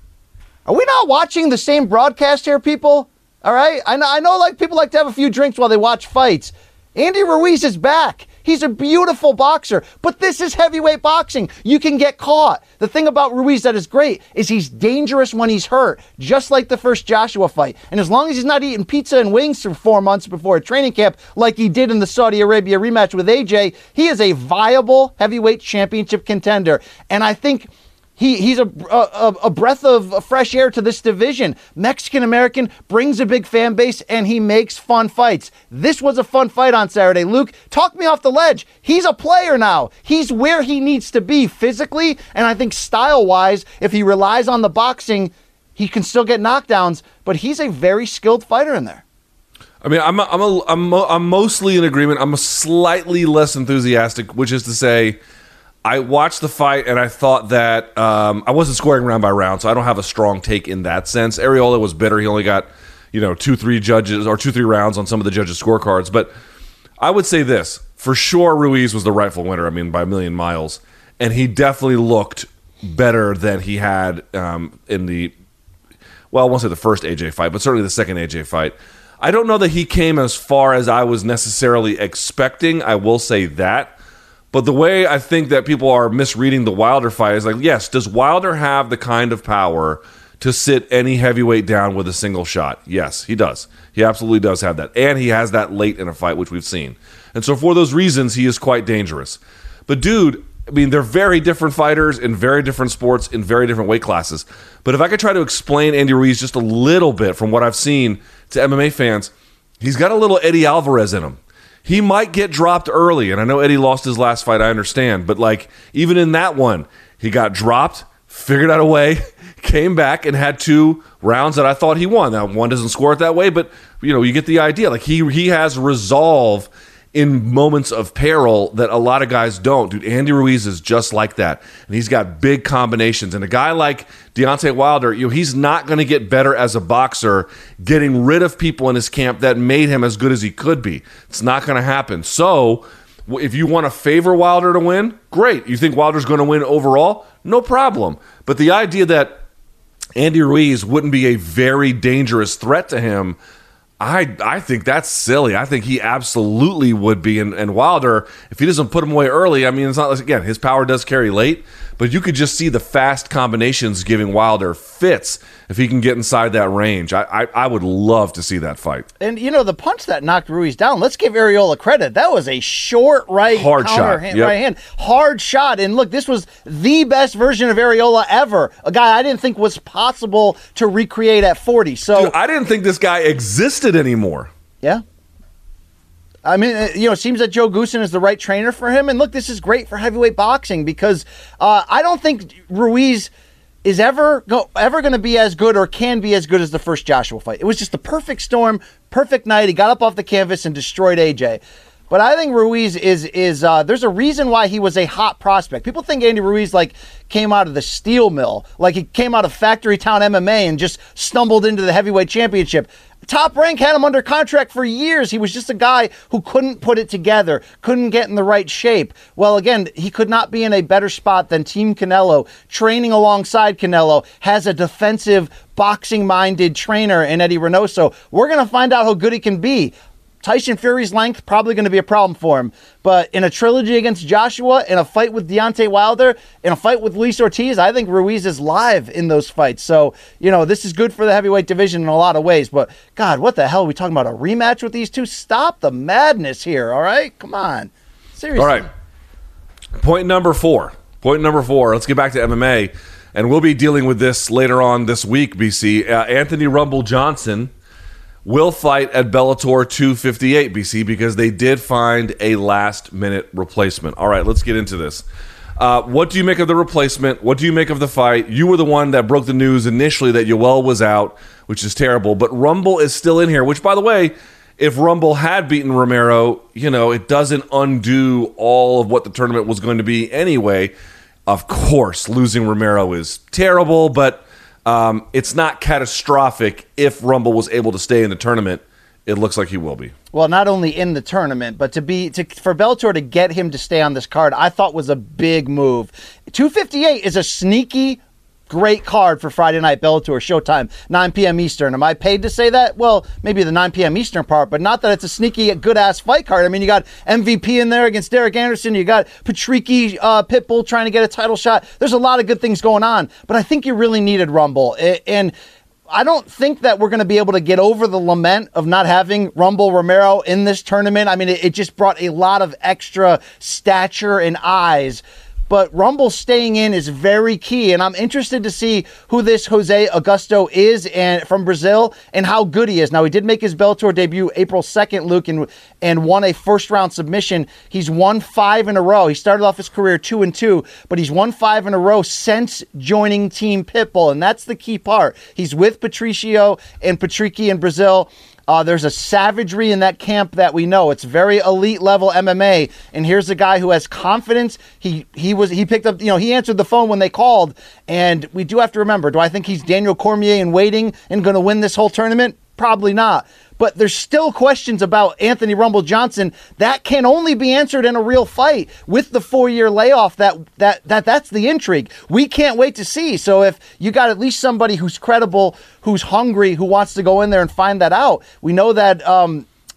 Are we not watching the same broadcast here, people? All right? I know, I know like people like to have a few drinks while they watch fights. Andy Ruiz is back. He's a beautiful boxer, but this is heavyweight boxing. You can get caught. The thing about Ruiz that is great is he's dangerous when he's hurt, just like the first Joshua fight. And as long as he's not eating pizza and wings for four months before a training camp like he did in the Saudi Arabia rematch with A J, he is a viable heavyweight championship contender. And I think He he's a, a a breath of fresh air to this division. Mexican-American, brings a big fan base, and he makes fun fights. This was a fun fight on Saturday. Luke, talk me off the ledge. He's a player now. He's where he needs to be physically, and I think style-wise, if he relies on the boxing, he can still get knockdowns, but he's a very skilled fighter in there. I mean, I'm a, I'm a, I'm a, I'm mostly in agreement. I'm a slightly less enthusiastic, which is to say, I watched the fight and I thought that um, I wasn't scoring round by round, so I don't have a strong take in that sense. Arreola was bitter. He only got, you know, two, three judges or two, three rounds on some of the judges' scorecards. But I would say this. For sure, Ruiz was the rightful winner, I mean, by a million miles. And he definitely looked better than he had um, in the, well, I won't say the first A J fight, but certainly the second A J fight. I don't know that he came as far as I was necessarily expecting. I will say that. But the way I think that people are misreading the Wilder fight is like, yes, does Wilder have the kind of power to sit any heavyweight down with a single shot? Yes, he does. He absolutely does have that. And he has that late in a fight, which we've seen. And so for those reasons, he is quite dangerous. But dude, I mean, they're very different fighters in very different sports in very different weight classes. But if I could try to explain Andy Ruiz just a little bit from what I've seen to M M A fans, he's got a little Eddie Alvarez in him. He might get dropped early, and I know Eddie lost his last fight, I understand. But, like, even in that one, he got dropped, figured out a way, came back, and had two rounds that I thought he won. Now, one doesn't score it that way, but, you know, you get the idea. Like, he he has resolve in moments of peril that a lot of guys don't. Dude, Andy Ruiz is just like that. And he's got big combinations. And a guy like Deontay Wilder, you know, he's not going to get better as a boxer getting rid of people in his camp that made him as good as he could be. It's not going to happen. So if you want to favor Wilder to win, great. You think Wilder's going to win overall? No problem. But the idea that Andy Ruiz wouldn't be a very dangerous threat to him, I I think that's silly. I think he absolutely would be. And, and Wilder, if he doesn't put him away early, I mean, it's not like, again, his power does carry late, but you could just see the fast combinations giving Wilder fits if he can get inside that range. I, I, I would love to see that fight. And, you know, the punch that knocked Ruiz down, let's give Arreola credit. That was a short right Hard shot. hand, Yep. right hand. Hard shot. And look, this was the best version of Arreola ever. A guy I didn't think was possible to recreate at forty. So Dude, I didn't think this guy existed anymore. Yeah. I mean, uh, you know, it seems that Joe Goossen is the right trainer for him. And look, this is great for heavyweight boxing because uh, I don't think Ruiz is ever go, ever going to be as good or can be as good as the first Joshua fight. It was just the perfect storm, perfect night. He got up off the canvas and destroyed A J. But I think Ruiz is, is uh, there's a reason why he was a hot prospect. People think Andy Ruiz like came out of the steel mill, like he came out of Factory Town M M A and just stumbled into the heavyweight championship. Top Rank had him under contract for years. He was just a guy who couldn't put it together, couldn't get in the right shape. Well, again, he could not be in a better spot than Team Canelo, training alongside Canelo, has a defensive, boxing-minded trainer in Eddie Reynoso. We're going to find out how good he can be. Tyson Fury's length, probably going to be a problem for him. But in a trilogy against Joshua, in a fight with Deontay Wilder, in a fight with Luis Ortiz, I think Ruiz is live in those fights. So, you know, this is good for the heavyweight division in a lot of ways. But, God, what the hell are we talking about? A rematch with these two? Stop the madness here, all right? Come on. Seriously. All right. Point number four. Point number four. Let's get back to M M A. And we'll be dealing with this later on this week, B C. Uh, Anthony Rumble Johnson will fight at Bellator two fifty-eight, B C, because they did find a last-minute replacement. All right, let's get into this. Uh, what do you make of the replacement? What do you make of the fight? You were the one that broke the news initially that Yoel was out, which is terrible. But Rumble is still in here, which, by the way, if Rumble had beaten Romero, you know, it doesn't undo all of what the tournament was going to be anyway. Of course, losing Romero is terrible, but Um, it's not catastrophic if Rumble was able to stay in the tournament. It looks like he will be. Well, not only in the tournament, but to be to for Bellator to get him to stay on this card, I thought was a big move. two fifty-eight is a sneaky, great card for Friday night Bellator Showtime, nine p.m. Eastern. Am I paid to say that? Well, maybe the nine p.m. Eastern part, but not that it's a sneaky, good-ass fight card. I mean, you got M V P in there against Derek Anderson. You got Patricky uh, Pitbull trying to get a title shot. There's a lot of good things going on, but I think you really needed Rumble. And I don't think that we're going to be able to get over the lament of not having Rumble Romero in this tournament. I mean, it, it just brought a lot of extra stature and eyes. But Rumble staying in is very key, and I'm interested to see who this Jose Augusto is and from Brazil and how good he is. Now, he did make his Bellator debut April second, Luke, and, and won a first-round submission. He's won five in a row. He started off his career two and two, but he's won five in a row since joining Team Pitbull, and that's the key part. He's with Patricio and Patricky in Brazil. Uh, there's a savagery in that camp that we know. It's very elite level M M A. And here's a guy who has confidence. He he was he picked up, you know, he answered the phone when they called. And we do have to remember, do I think he's Daniel Cormier in waiting and going to win this whole tournament? Probably not. But there's still questions about Anthony Rumble Johnson that can only be answered in a real fight with the four-year layoff. That that that that's the intrigue. We can't wait to see. So if you got at least somebody who's credible, who's hungry, who wants to go in there and find that out, we know that um,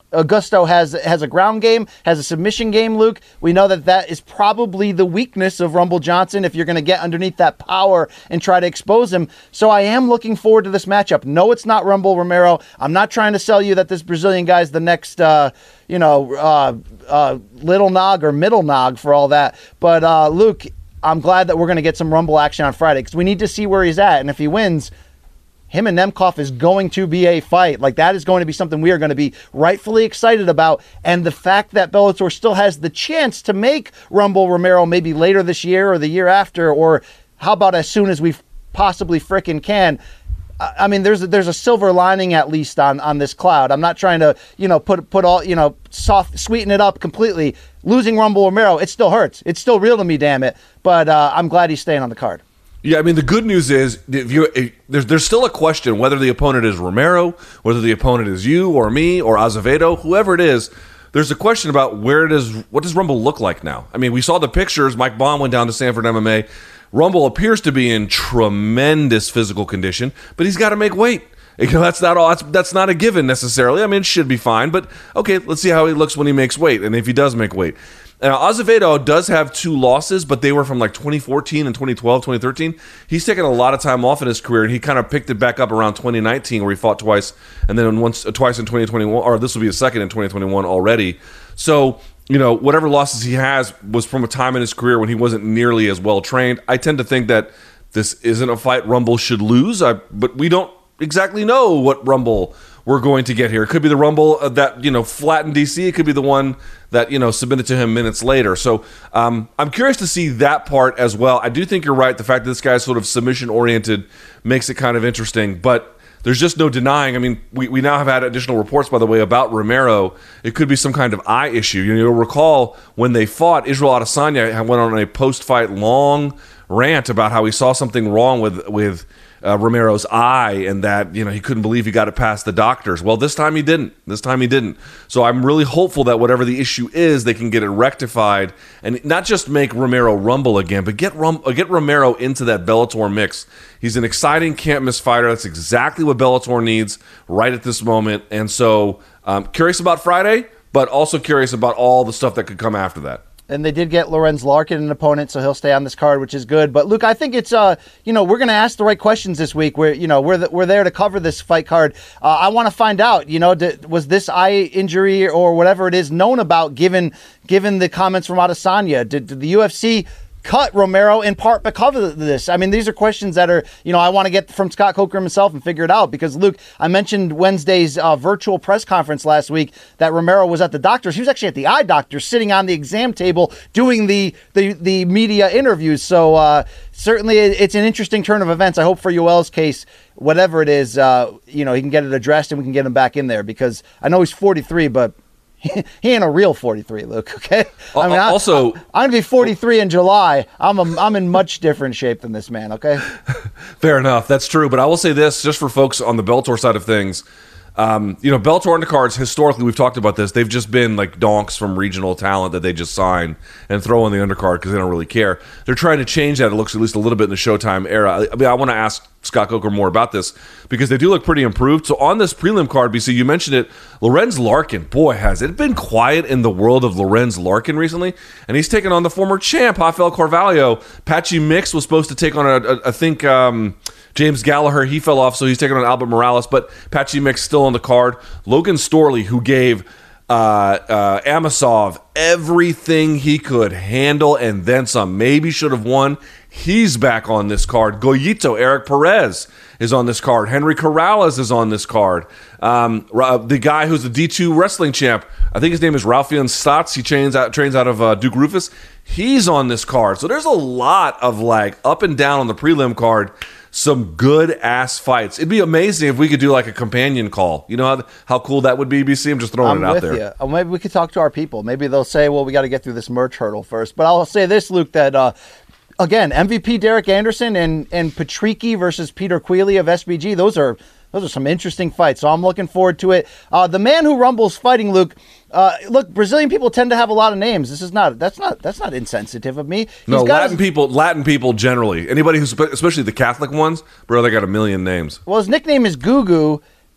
Augusto has has a ground game, has a submission game, Luke. We know that that is probably the weakness of Rumble Johnson if you're going to get underneath that power and try to expose him. So I am looking forward to this matchup. No, it's not Rumble Romero. I'm not trying to sell you that this Brazilian guy's the next, uh, you know, uh, uh, little nog or middle nog for all that. But, uh, Luke, I'm glad that we're going to get some Rumble action on Friday because we need to see where he's at. And if he wins, him and Nemkov is going to be a fight. Like, that is going to be something we are going to be rightfully excited about. And the fact that Bellator still has the chance to make Rumble Romero maybe later this year or the year after, or how about as soon as we possibly frickin' can. I mean, there's a, there's a silver lining at least on, on this cloud. I'm not trying to, you know, put put all, you know, soft, sweeten it up completely. Losing Rumble Romero, it still hurts. It's still real to me, damn it. But uh, I'm glad he's staying on the card. Yeah, I mean, the good news is if you if, there's there's still a question whether the opponent is Romero, whether the opponent is you or me or Azevedo, whoever it is. There's a question about where does what does Rumble look like now? I mean, we saw the pictures. Mike Baum went down to Sanford M M A. Rumble appears to be in tremendous physical condition, but he's got to make weight. You know, that's not all. That's, that's not a given necessarily. I mean, it should be fine, but okay, let's see how he looks when he makes weight, and if he does make weight. Now, Azevedo does have two losses, but they were from like twenty fourteen and twenty twelve, twenty thirteen. He's taken a lot of time off in his career, and he kind of picked it back up around twenty nineteen, where he fought twice, and then once, uh, twice in twenty twenty-one, or this will be a second in twenty twenty-one already. So, you know, whatever losses he has was from a time in his career when he wasn't nearly as well trained. I tend to think that this isn't a fight Rumble should lose, I, but we don't exactly know what Rumble we're going to get here. It could be the Rumble that, you know, flattened D C. It could be the one that, you know, submitted to him minutes later. So um, I'm curious to see that part as well. I do think you're right. The fact that this guy's sort of submission-oriented makes it kind of interesting, but there's just no denying. I mean, we, we now have had additional reports, by the way, about Romero. It could be some kind of eye issue. You know, you'll recall when they fought, Israel Adesanya went on a post-fight long rant about how he saw something wrong with with uh, Romero's eye, and that, you know, he couldn't believe he got it past the doctors. Well, this time he didn't. This time he didn't. So I'm really hopeful that whatever the issue is, they can get it rectified and not just make Romero rumble again, but get Rum- get Romero into that Bellator mix. He's an exciting can't-miss fighter. That's exactly what Bellator needs right at this moment. And so um, curious about Friday, but also curious about all the stuff that could come after that. And they did get Lorenz Larkin an opponent, so he'll stay on this card, which is good. But Luke, I think it's uh, you know, we're going to ask the right questions this week. We're you know we're the, we're there to cover this fight card. Uh, I want to find out, you know, did, was this eye injury or whatever it is known about, given given the comments from Adesanya? Did, did the U F C cut Romero in part because of this? I mean, these are questions that are, you know, I want to get from Scott Coker himself and figure it out, because Luke, I mentioned Wednesday's uh, virtual press conference last week that Romero was at the doctor's. He was actually at the eye doctor, sitting on the exam table doing the the, the media interviews. So uh, certainly it's an interesting turn of events. I hope for Yoel's case, whatever it is, uh, you know, he can get it addressed and we can get him back in there, because I know he's forty-three, but he ain't a real forty-three, Luke, okay? I mean, also, I, I'm going to be forty-three in July. I'm a, I'm in much different shape than this man, okay? Fair enough. That's true. But I will say this, just for folks on the Bellator side of things, um, you know, Bellator undercards, historically, we've talked about this, they've just been like donks from regional talent that they just sign and throw in the undercard because they don't really care. They're trying to change that, it looks, at least a little bit in the Showtime era. I mean, I want to ask Scott Coker more about this, because they do look pretty improved. So on this prelim card, B C, you mentioned it, Lorenz Larkin, boy, has it been quiet in the world of Lorenz Larkin recently, and he's taken on the former champ, Rafael Carvalho. Patchy Mix was supposed to take on, a, a, I think, um, James Gallagher. He fell off, so he's taking on Albert Morales, but Patchy Mix still on the card. Logan Storley, who gave uh, uh, Amasov everything he could handle and then some, maybe should have won. He's back on this card. Goyito, Eric Perez is on this card. Henry Corrales is on this card. Um, the guy who's the D two wrestling champ, I think his name is Ralphian Stotts. He trains out, trains out of uh, Duke Rufus. He's on this card. So there's a lot of like up and down on the prelim card. Some good ass fights. It'd be amazing if we could do like a companion call. You know how, how cool that would be, B C? I'm just throwing I'm it out with there. You. Oh, maybe we could talk to our people. Maybe they'll say, well, we got to get through this merch hurdle first. But I'll say this, Luke, that uh, again, M V P Derek Anderson and and Patricky versus Peter Queally of S B G. Those are those are some interesting fights. So I'm looking forward to it. Uh, the man who rumbles fighting, Luke. Uh, look, Brazilian people tend to have a lot of names. This is not that's not that's not insensitive of me. He's no, Latin his, people, Latin people generally, anybody who's especially the Catholic ones, bro, they got a million names. Well, his nickname is Gugu.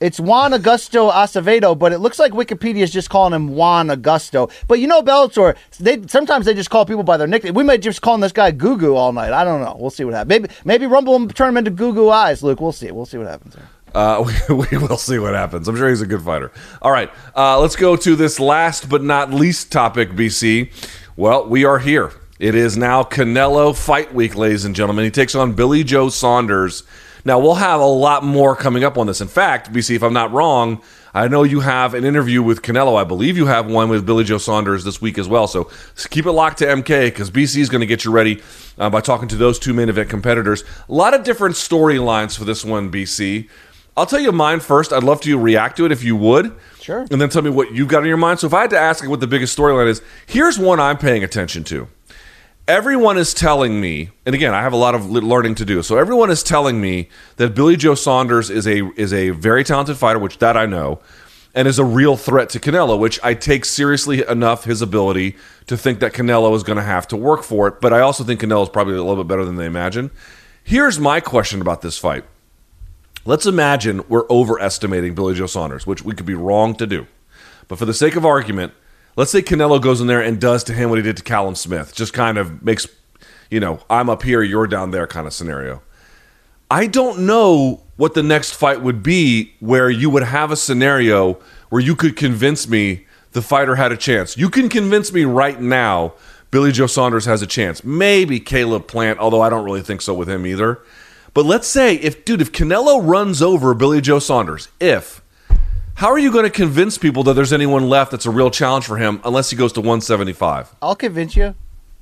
It's Juan Augusto Acevedo, but it looks like Wikipedia is just calling him Juan Augusto. But you know, Bellator, they sometimes they just call people by their nickname. We might just call this guy Gugu all night. I don't know. We'll see what happens. Maybe maybe Rumble will turn him into Gugu Eyes, Luke. We'll see. We'll see what happens there. Uh, we, we will see what happens. I'm sure he's a good fighter. All right, uh, let's go to this last but not least topic, B C. Well, we are here. It is now Canelo Fight Week, ladies and gentlemen. He takes on Billy Joe Saunders. Now, we'll have a lot more coming up on this. In fact, B C, if I'm not wrong, I know you have an interview with Canelo. I believe you have one with Billy Joe Saunders this week as well. So keep it locked to M K because B C is going to get you ready uh, by talking to those two main event competitors. A lot of different storylines for this one, B C. I'll tell you mine first. I'd love to react to it if you would. Sure. And then tell me what you've got in your mind. So if I had to ask what the biggest storyline is, here's one I'm paying attention to. Everyone is telling me, and again, I have a lot of learning to do. So everyone is telling me that Billy Joe Saunders is a is a very talented fighter, which that I know, and is a real threat to Canelo, which I take seriously enough his ability to think that Canelo is going to have to work for it. But I also think Canelo is probably a little bit better than they imagine. Here's my question about this fight. Let's imagine we're overestimating Billy Joe Saunders, which we could be wrong to do. But for the sake of argument, let's say Canelo goes in there and does to him what he did to Callum Smith. Just kind of makes, you know, I'm up here, you're down there kind of scenario. I don't know what the next fight would be where you would have a scenario where you could convince me the fighter had a chance. You can convince me right now Billy Joe Saunders has a chance. Maybe Caleb Plant, although I don't really think so with him either. But let's say, if dude, if Canelo runs over Billy Joe Saunders, if... how are you going to convince people that there's anyone left that's a real challenge for him unless he goes to one seventy-five? I'll convince you.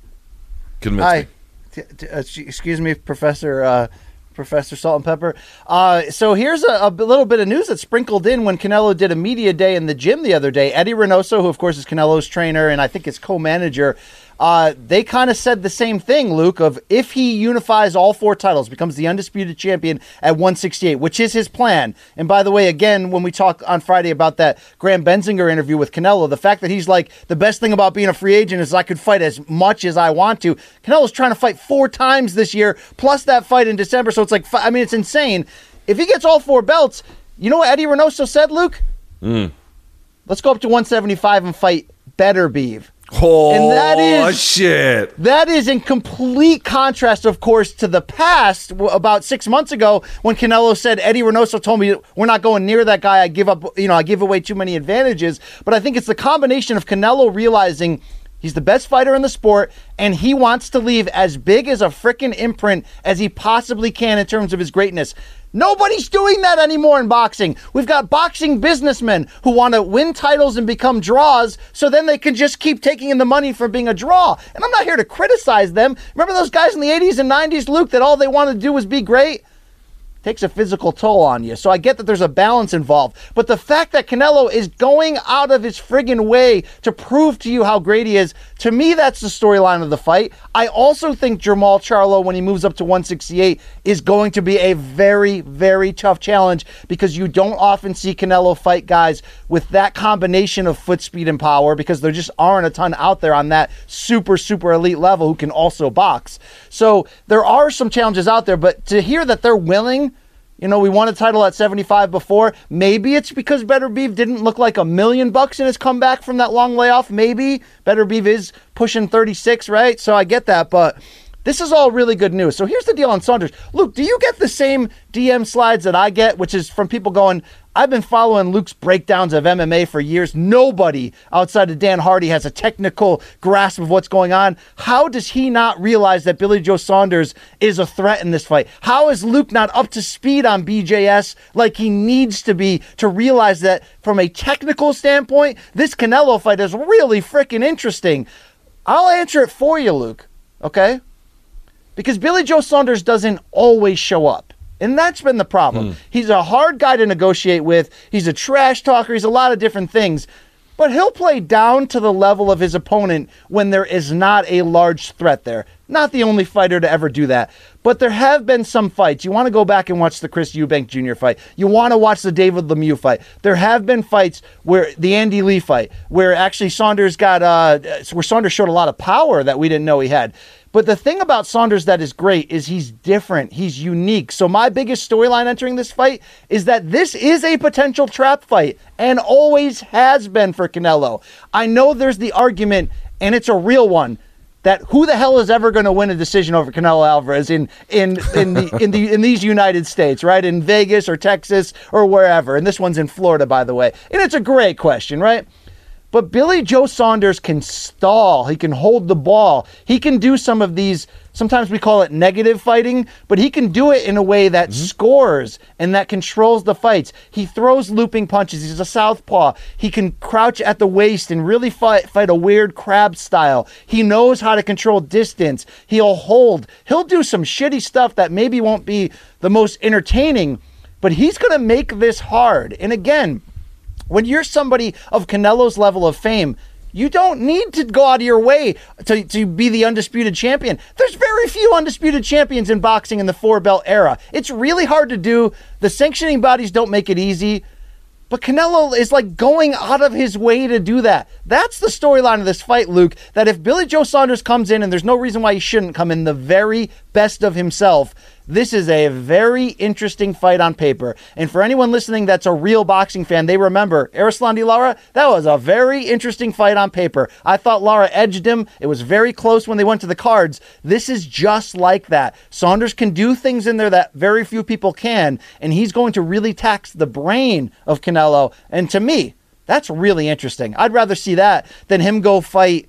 Convince Hi. me. T- t- uh, excuse me, Professor uh, Professor Salt and Pepper. Uh, so here's a, a little bit of news that sprinkled in when Canelo did a media day in the gym the other day. Eddie Reynoso, who of course is Canelo's trainer and I think his co-manager, Uh, they kind of said the same thing, Luke, of if he unifies all four titles, becomes the undisputed champion at one sixty-eight, which is his plan. And by the way, again, when we talk on Friday about that Graham Benzinger interview with Canelo, the fact that he's like, the best thing about being a free agent is I could fight as much as I want to. Canelo's trying to fight four times this year, plus that fight in December. So it's like, I mean, it's insane. If he gets all four belts, you know what Eddie Reynoso said, Luke? Mm. Let's go up to one seventy-five and fight Better Beeve. Oh, and that is, shit. That is in complete contrast, of course, to the past, about six months ago, when Canelo said, Eddie Reynoso told me we're not going near that guy. I give up, you know, I give away too many advantages. But I think it's the combination of Canelo realizing he's the best fighter in the sport, and he wants to leave as big as a frickin' imprint as he possibly can in terms of his greatness. Nobody's doing that anymore in boxing. We've got boxing businessmen who want to win titles and become draws so then they can just keep taking in the money for being a draw. And I'm not here to criticize them. Remember those guys in the eighties and nineties, Luke, that all they wanted to do was be great? Takes a physical toll on you. So I get that there's a balance involved. But the fact that Canelo is going out of his friggin' way to prove to you how great he is, to me, that's the storyline of the fight. I also think Jermall Charlo, when he moves up to one sixty-eight, is going to be a very, very tough challenge because you don't often see Canelo fight guys with that combination of foot speed and power because there just aren't a ton out there on that super, super elite level who can also box. So there are some challenges out there, but to hear that they're willing, you know, we won a title at seventy-five before. Maybe it's because Better Beef didn't look like a million bucks in his comeback from that long layoff. Maybe Better Beef is pushing thirty-six, right? So I get that, but this is all really good news. So here's the deal on Saunders. Luke, do you get the same D M slides that I get, which is from people going, I've been following Luke's breakdowns of M M A for years. Nobody outside of Dan Hardy has a technical grasp of what's going on. How does he not realize that Billy Joe Saunders is a threat in this fight? How is Luke not up to speed on B J S like he needs to be to realize that from a technical standpoint, this Canelo fight is really freaking interesting? I'll answer it for you, Luke, okay? Because Billy Joe Saunders doesn't always show up. And that's been the problem. Mm. He's a hard guy to negotiate with. He's a trash talker. He's a lot of different things. But he'll play down to the level of his opponent when there is not a large threat there. Not the only fighter to ever do that. But there have been some fights. You want to go back and watch the Chris Eubank Junior fight. You want to watch the David Lemieux fight. There have been fights where the Andy Lee fight, where actually Saunders got, uh, where Saunders showed a lot of power that we didn't know he had. But the thing about Saunders that is great is he's different. He's unique. So my biggest storyline entering this fight is that this is a potential trap fight and always has been for Canelo. I know there's the argument, and it's a real one, that who the hell is ever going to win a decision over Canelo Alvarez in in in the in the in these United States, right? In Vegas or Texas or wherever. And this one's in Florida, by the way. And it's a great question, right? But Billy Joe Saunders can stall. He can hold the ball. He can do some of these, sometimes we call it negative fighting, but he can do it in a way that mm-hmm. scores and that controls the fights. He throws looping punches. He's a southpaw. He can crouch at the waist and really fight, fight a weird crab style. He knows how to control distance. He'll hold. He'll do some shitty stuff that maybe won't be the most entertaining, but he's going to make this hard. And again, when you're somebody of Canelo's level of fame, you don't need to go out of your way to, to be the undisputed champion. There's very few undisputed champions in boxing in the four-belt era. It's really hard to do. The sanctioning bodies don't make it easy. But Canelo is like going out of his way to do that. That's the storyline of this fight, Luke, that if Billy Joe Saunders comes in, and there's no reason why he shouldn't come in the very best of himself, this is a very interesting fight on paper. And for anyone listening that's a real boxing fan, they remember Erislandy Lara, that was a very interesting fight on paper. I thought Lara edged him. It was very close when they went to the cards. This is just like that. Saunders can do things in there that very few people can, and he's going to really tax the brain of Canelo. And to me, that's really interesting. I'd rather see that than him go fight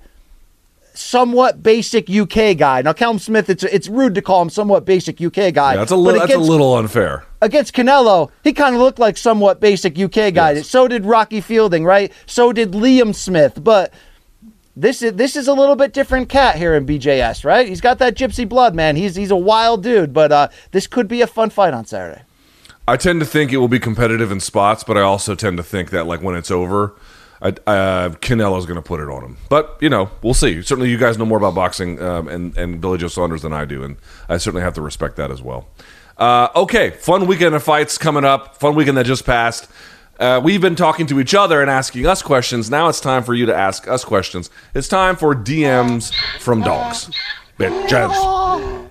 somewhat basic U K guy. Now, Callum Smith, it's it's rude to call him somewhat basic U K guy. Yeah, that's a, li- against, that's a little unfair. Against Canelo, he kind of looked like somewhat basic U K guy. Yes. So did Rocky Fielding, right? So did Liam Smith. But this is this is a little bit different cat here in B J S, right? He's got that gypsy blood, man. He's he's a wild dude. But uh, this could be a fun fight on Saturday. I tend to think it will be competitive in spots, but I also tend to think that like when it's over, I, uh, Canelo's going to put it on him. But, you know, we'll see. Certainly you guys know more about boxing um, and, and Billy Joe Saunders than I do, and I certainly have to respect that as well. Uh, okay, fun weekend of fights coming up. Fun weekend that just passed. Uh, we've been talking to each other and asking us questions. Now it's time for you to ask us questions. It's time for D Ms from dogs. Bitches.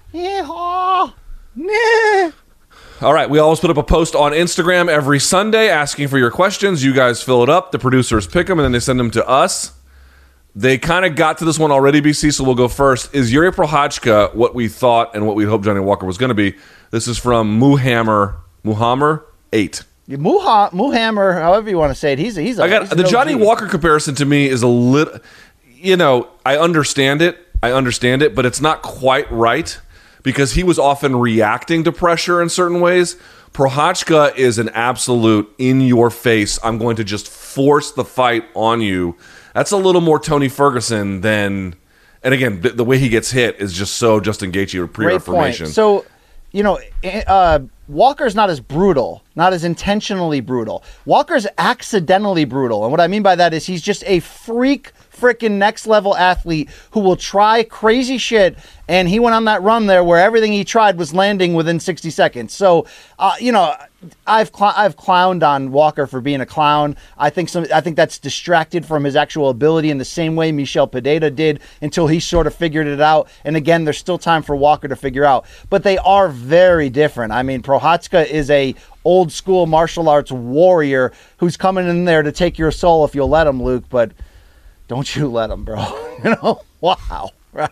All right, we always put up a post on Instagram every Sunday asking for your questions. You guys fill it up. The producers pick them, and then they send them to us. They kind of got to this one already, B C, so we'll go first. Is Yuri Prochazka what we thought and what we hoped Johnny Walker was going to be? This is from Muhammer, Muhammer eight. Muha, Muhammer, however you want to say it, he's a, he's a, I got he's the Johnny Walker comparison to me is a little, you know, I understand it. I understand it, but it's not quite right, because he was often reacting to pressure in certain ways. Prochazka is an absolute in-your-face, I'm going to just force the fight on you. That's a little more Tony Ferguson than... And again, the, the way he gets hit is just so Justin Gaethje or pre-reformation. So, you know, uh, Walker's not as brutal, not as intentionally brutal. Walker's accidentally brutal. And what I mean by that is he's just a freak freaking next level athlete who will try crazy shit, and he went on that run there where everything he tried was landing within sixty seconds. So, uh, you know, I've cl- I've clowned on Walker for being a clown. I think some I think that's distracted from his actual ability in the same way Michel Pineda did until he sort of figured it out. And again, there's still time for Walker to figure out, but they are very different. I mean, Prochazka is a old school martial arts warrior who's coming in there to take your soul if you'll let him, Luke, but don't you let him, bro. You know? Wow. Right.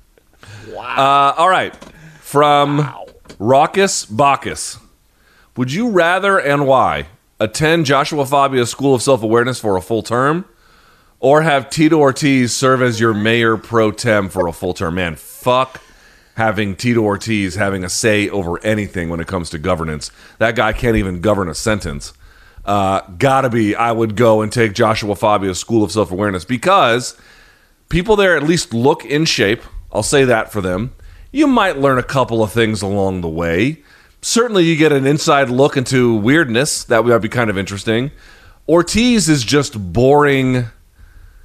Wow. Uh, all right. From wow. Raucous Bacchus. Would you rather, and why, attend Joshua Fabia's School of Self-Awareness for a full term, or have Tito Ortiz serve as your mayor pro tem for a full term? Man, fuck having Tito Ortiz having a say over anything when it comes to governance. That guy can't even govern a sentence. Uh, gotta be, I would go and take Joshua Fabia's School of Self-Awareness, because people there at least look in shape. I'll say that for them. You might learn a couple of things along the way. Certainly you get an inside look into weirdness. That would be kind of interesting. Ortiz is just boring.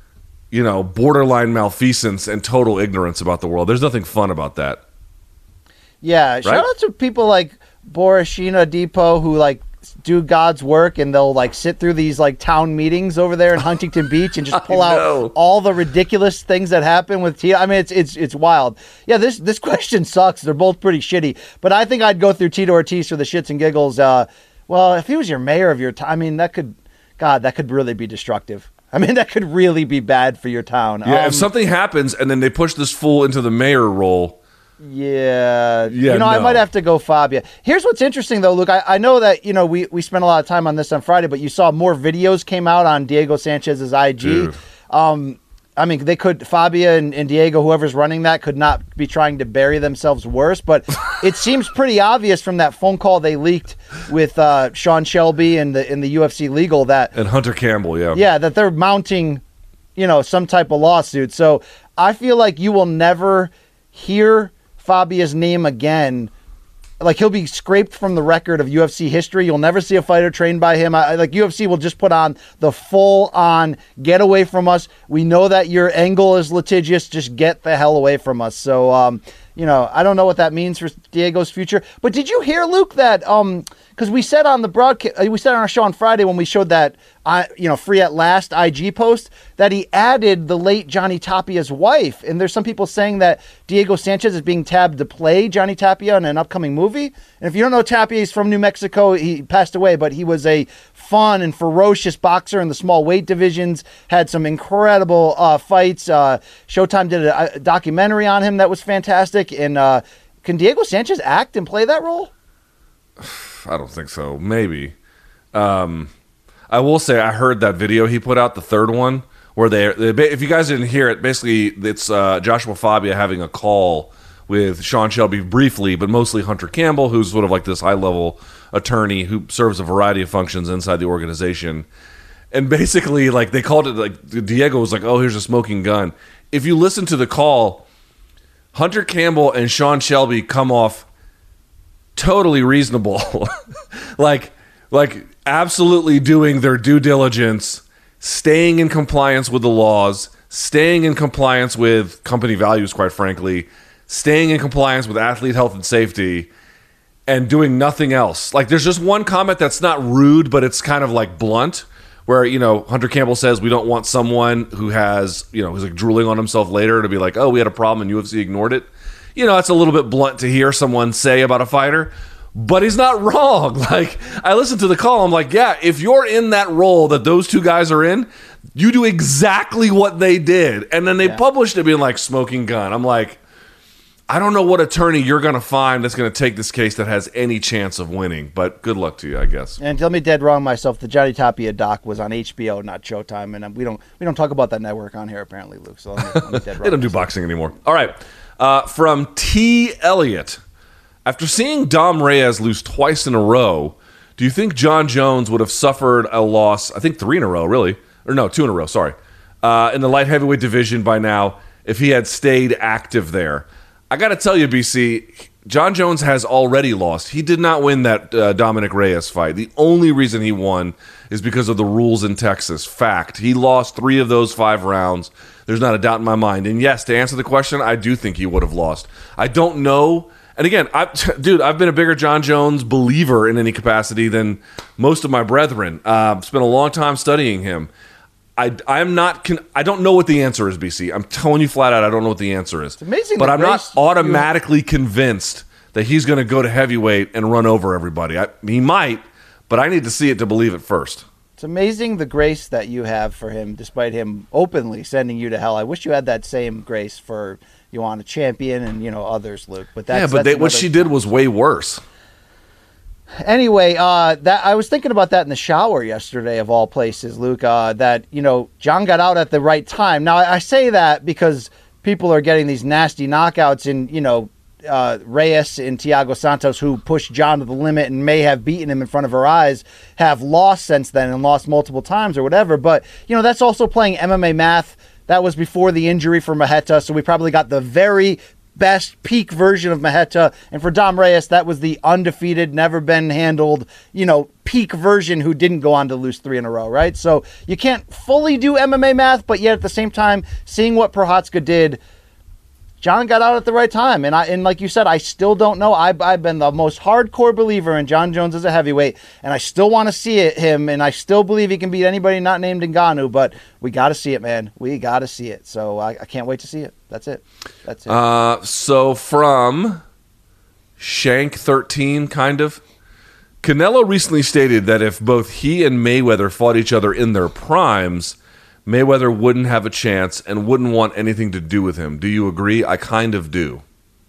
you know, borderline malfeasance and total ignorance about the world. There's nothing fun about that. Yeah, right? Shout out to people like Borishina Depot who like do God's work, and they'll like sit through these like town meetings over there in Huntington Beach and just pull out all the ridiculous things that happen with Tito. I mean, it's it's it's wild. Yeah, this this question sucks. They're both pretty shitty, but I think I'd go through Tito Ortiz for the shits and giggles. Uh, well, if he was your mayor of your town, I mean, that could, God, that could really be destructive. I mean, that could really be bad for your town. Yeah, um, if something happens and then they push this fool into the mayor role. Yeah. yeah. You know, no. I might have to go Fabia. Here's what's interesting, though, Luke. I, I know that, you know, we, we spent a lot of time on this on Friday, but you saw more videos came out on Diego Sanchez's I G. Um, I mean, they could, Fabia and, and Diego, whoever's running that, could not be trying to bury themselves worse. But it seems pretty obvious from that phone call they leaked with uh, Sean Shelby and the, in the U F C legal that. And Hunter Campbell, yeah. Yeah, that they're mounting, you know, some type of lawsuit. So I feel like you will never hear Fabia's name again. Like, he'll be scraped from the record of U F C history. You'll never see a fighter trained by him. I, like, U F C will just put on the full-on, get away from us. We know that your angle is litigious. Just get the hell away from us. So, um, you know, I don't know what that means for Diego's future. But did you hear, Luke, that, um, because we said on the broadcast, we said on our show on Friday when we showed that, I, you know, free at last I G post, that he added the late Johnny Tapia's wife. And there's some people saying that Diego Sanchez is being tabbed to play Johnny Tapia in an upcoming movie. And if you don't know Tapia, he's from New Mexico. He passed away, but he was a fun and ferocious boxer in the small weight divisions, had some incredible uh, fights. Uh, Showtime did a, a documentary on him that was fantastic. And uh, can Diego Sanchez act and play that role? I don't think so. Maybe. Um, I will say I heard that video he put out, the third one, where they, they if you guys didn't hear it, basically it's uh, Joshua Fabia having a call with Sean Shelby briefly, but mostly Hunter Campbell, who's sort of like this high-level attorney who serves a variety of functions inside the organization. And basically, like, they called it, like, Diego was like, oh, here's a smoking gun. If you listen to the call, Hunter Campbell and Sean Shelby come off totally reasonable. like, like absolutely doing their due diligence, staying in compliance with the laws, staying in compliance with company values, quite frankly, staying in compliance with athlete health and safety, and doing nothing else. Like, there's just one comment that's not rude, but it's kind of like blunt, where, you know, Hunter Campbell says we don't want someone who has, you know, who's like drooling on himself later to be like, oh, we had a problem and U F C ignored it. You know, it's a little bit blunt to hear someone say about a fighter, but he's not wrong. Like, I listened to the call, I'm like, yeah, if you're in that role that those two guys are in, you do exactly what they did. And then they yeah. published it being like smoking gun. I'm like, I don't know what attorney you're going to find that's going to take this case that has any chance of winning, but good luck to you, I guess. And tell me dead wrong myself, the Johnny Tapia doc was on H B O, not Showtime, and we don't we don't talk about that network on here apparently, Luke. So let me, let me dead wrong they don't do myself. boxing anymore. All right, uh, from T. Elliott. After seeing Dom Reyes lose twice in a row, do you think John Jones would have suffered a loss, I think three in a row, really, or no, two in a row, sorry, uh, in the light heavyweight division by now if he had stayed active there? I got to tell you, B C, John Jones has already lost. He did not win that uh, Dominic Reyes fight. The only reason he won is because of the rules in Texas. Fact. He lost three of those five rounds. There's not a doubt in my mind. And yes, to answer the question, I do think he would have lost. I don't know. And again, I, dude, I've been a bigger John Jones believer in any capacity than most of my brethren. Uh, I've spent a long time studying him. I, I'm not. Con- I don't know what the answer is, B C. I'm telling you flat out, I don't know what the answer is. It's amazing, but I'm not race, automatically convinced that he's going to go to heavyweight and run over everybody. I, he might, but I need to see it to believe it first. It's amazing the grace that you have for him, despite him openly sending you to hell. I wish you had that same grace for Joanna Champion and you know others, Luke. But that's, yeah, but that's they, what she did was way worse. Anyway, uh, that I was thinking about that in the shower yesterday, of all places, Luke, uh, that, you know, John got out at the right time. Now, I, I say that because people are getting these nasty knockouts in, you know, uh, Reyes and Thiago Santos, who pushed John to the limit and may have beaten him in front of her eyes, have lost since then and lost multiple times or whatever. But, you know, that's also playing M M A math. That was before the injury for Maheta, so we probably got the very best peak version of Maheta. And for Dom Reyes, that was the undefeated, never been handled, you know, peak version who didn't go on to lose three in a row, right? So you can't fully do M M A math, but yet at the same time, seeing what Prochazka did, John got out at the right time. And I and like you said, I still don't know. I, I've been the most hardcore believer in John Jones as a heavyweight, and I still want to see it, him, and I still believe he can beat anybody not named Ngannou, but we got to see it, man. We got to see it. So I, I can't wait to see it. That's it. That's it. Uh, so from Shank thirteen, kind of, Canelo recently stated that if both he and Mayweather fought each other in their primes, Mayweather wouldn't have a chance and wouldn't want anything to do with him. Do you agree? I kind of do.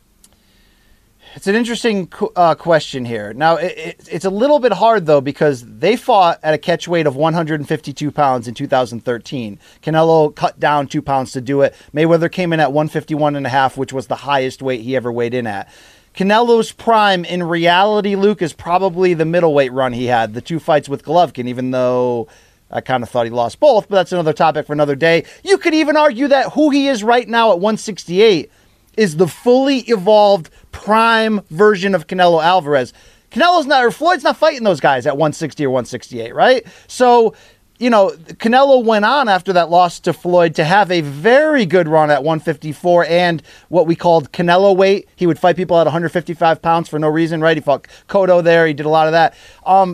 It's an interesting uh, question here. Now, it, it, it's a little bit hard, though, because they fought at a catch weight of one hundred fifty-two pounds in two thousand thirteen. Canelo cut down two pounds to do it. Mayweather came in at one fifty-one and a half, which was the highest weight he ever weighed in at. Canelo's prime, in reality, Luke, is probably the middleweight run he had, the two fights with Golovkin, even though I kind of thought he lost both, but that's another topic for another day. You could even argue that who he is right now at one sixty-eight is the fully evolved prime version of Canelo Alvarez. Canelo's not, or Floyd's not fighting those guys at one sixty or one sixty-eight, right? So, you know, Canelo went on after that loss to Floyd to have a very good run at one fifty-four and what we called Canelo weight. He would fight people at one fifty-five pounds for no reason, right? He fought Cotto there. He did a lot of that. Um,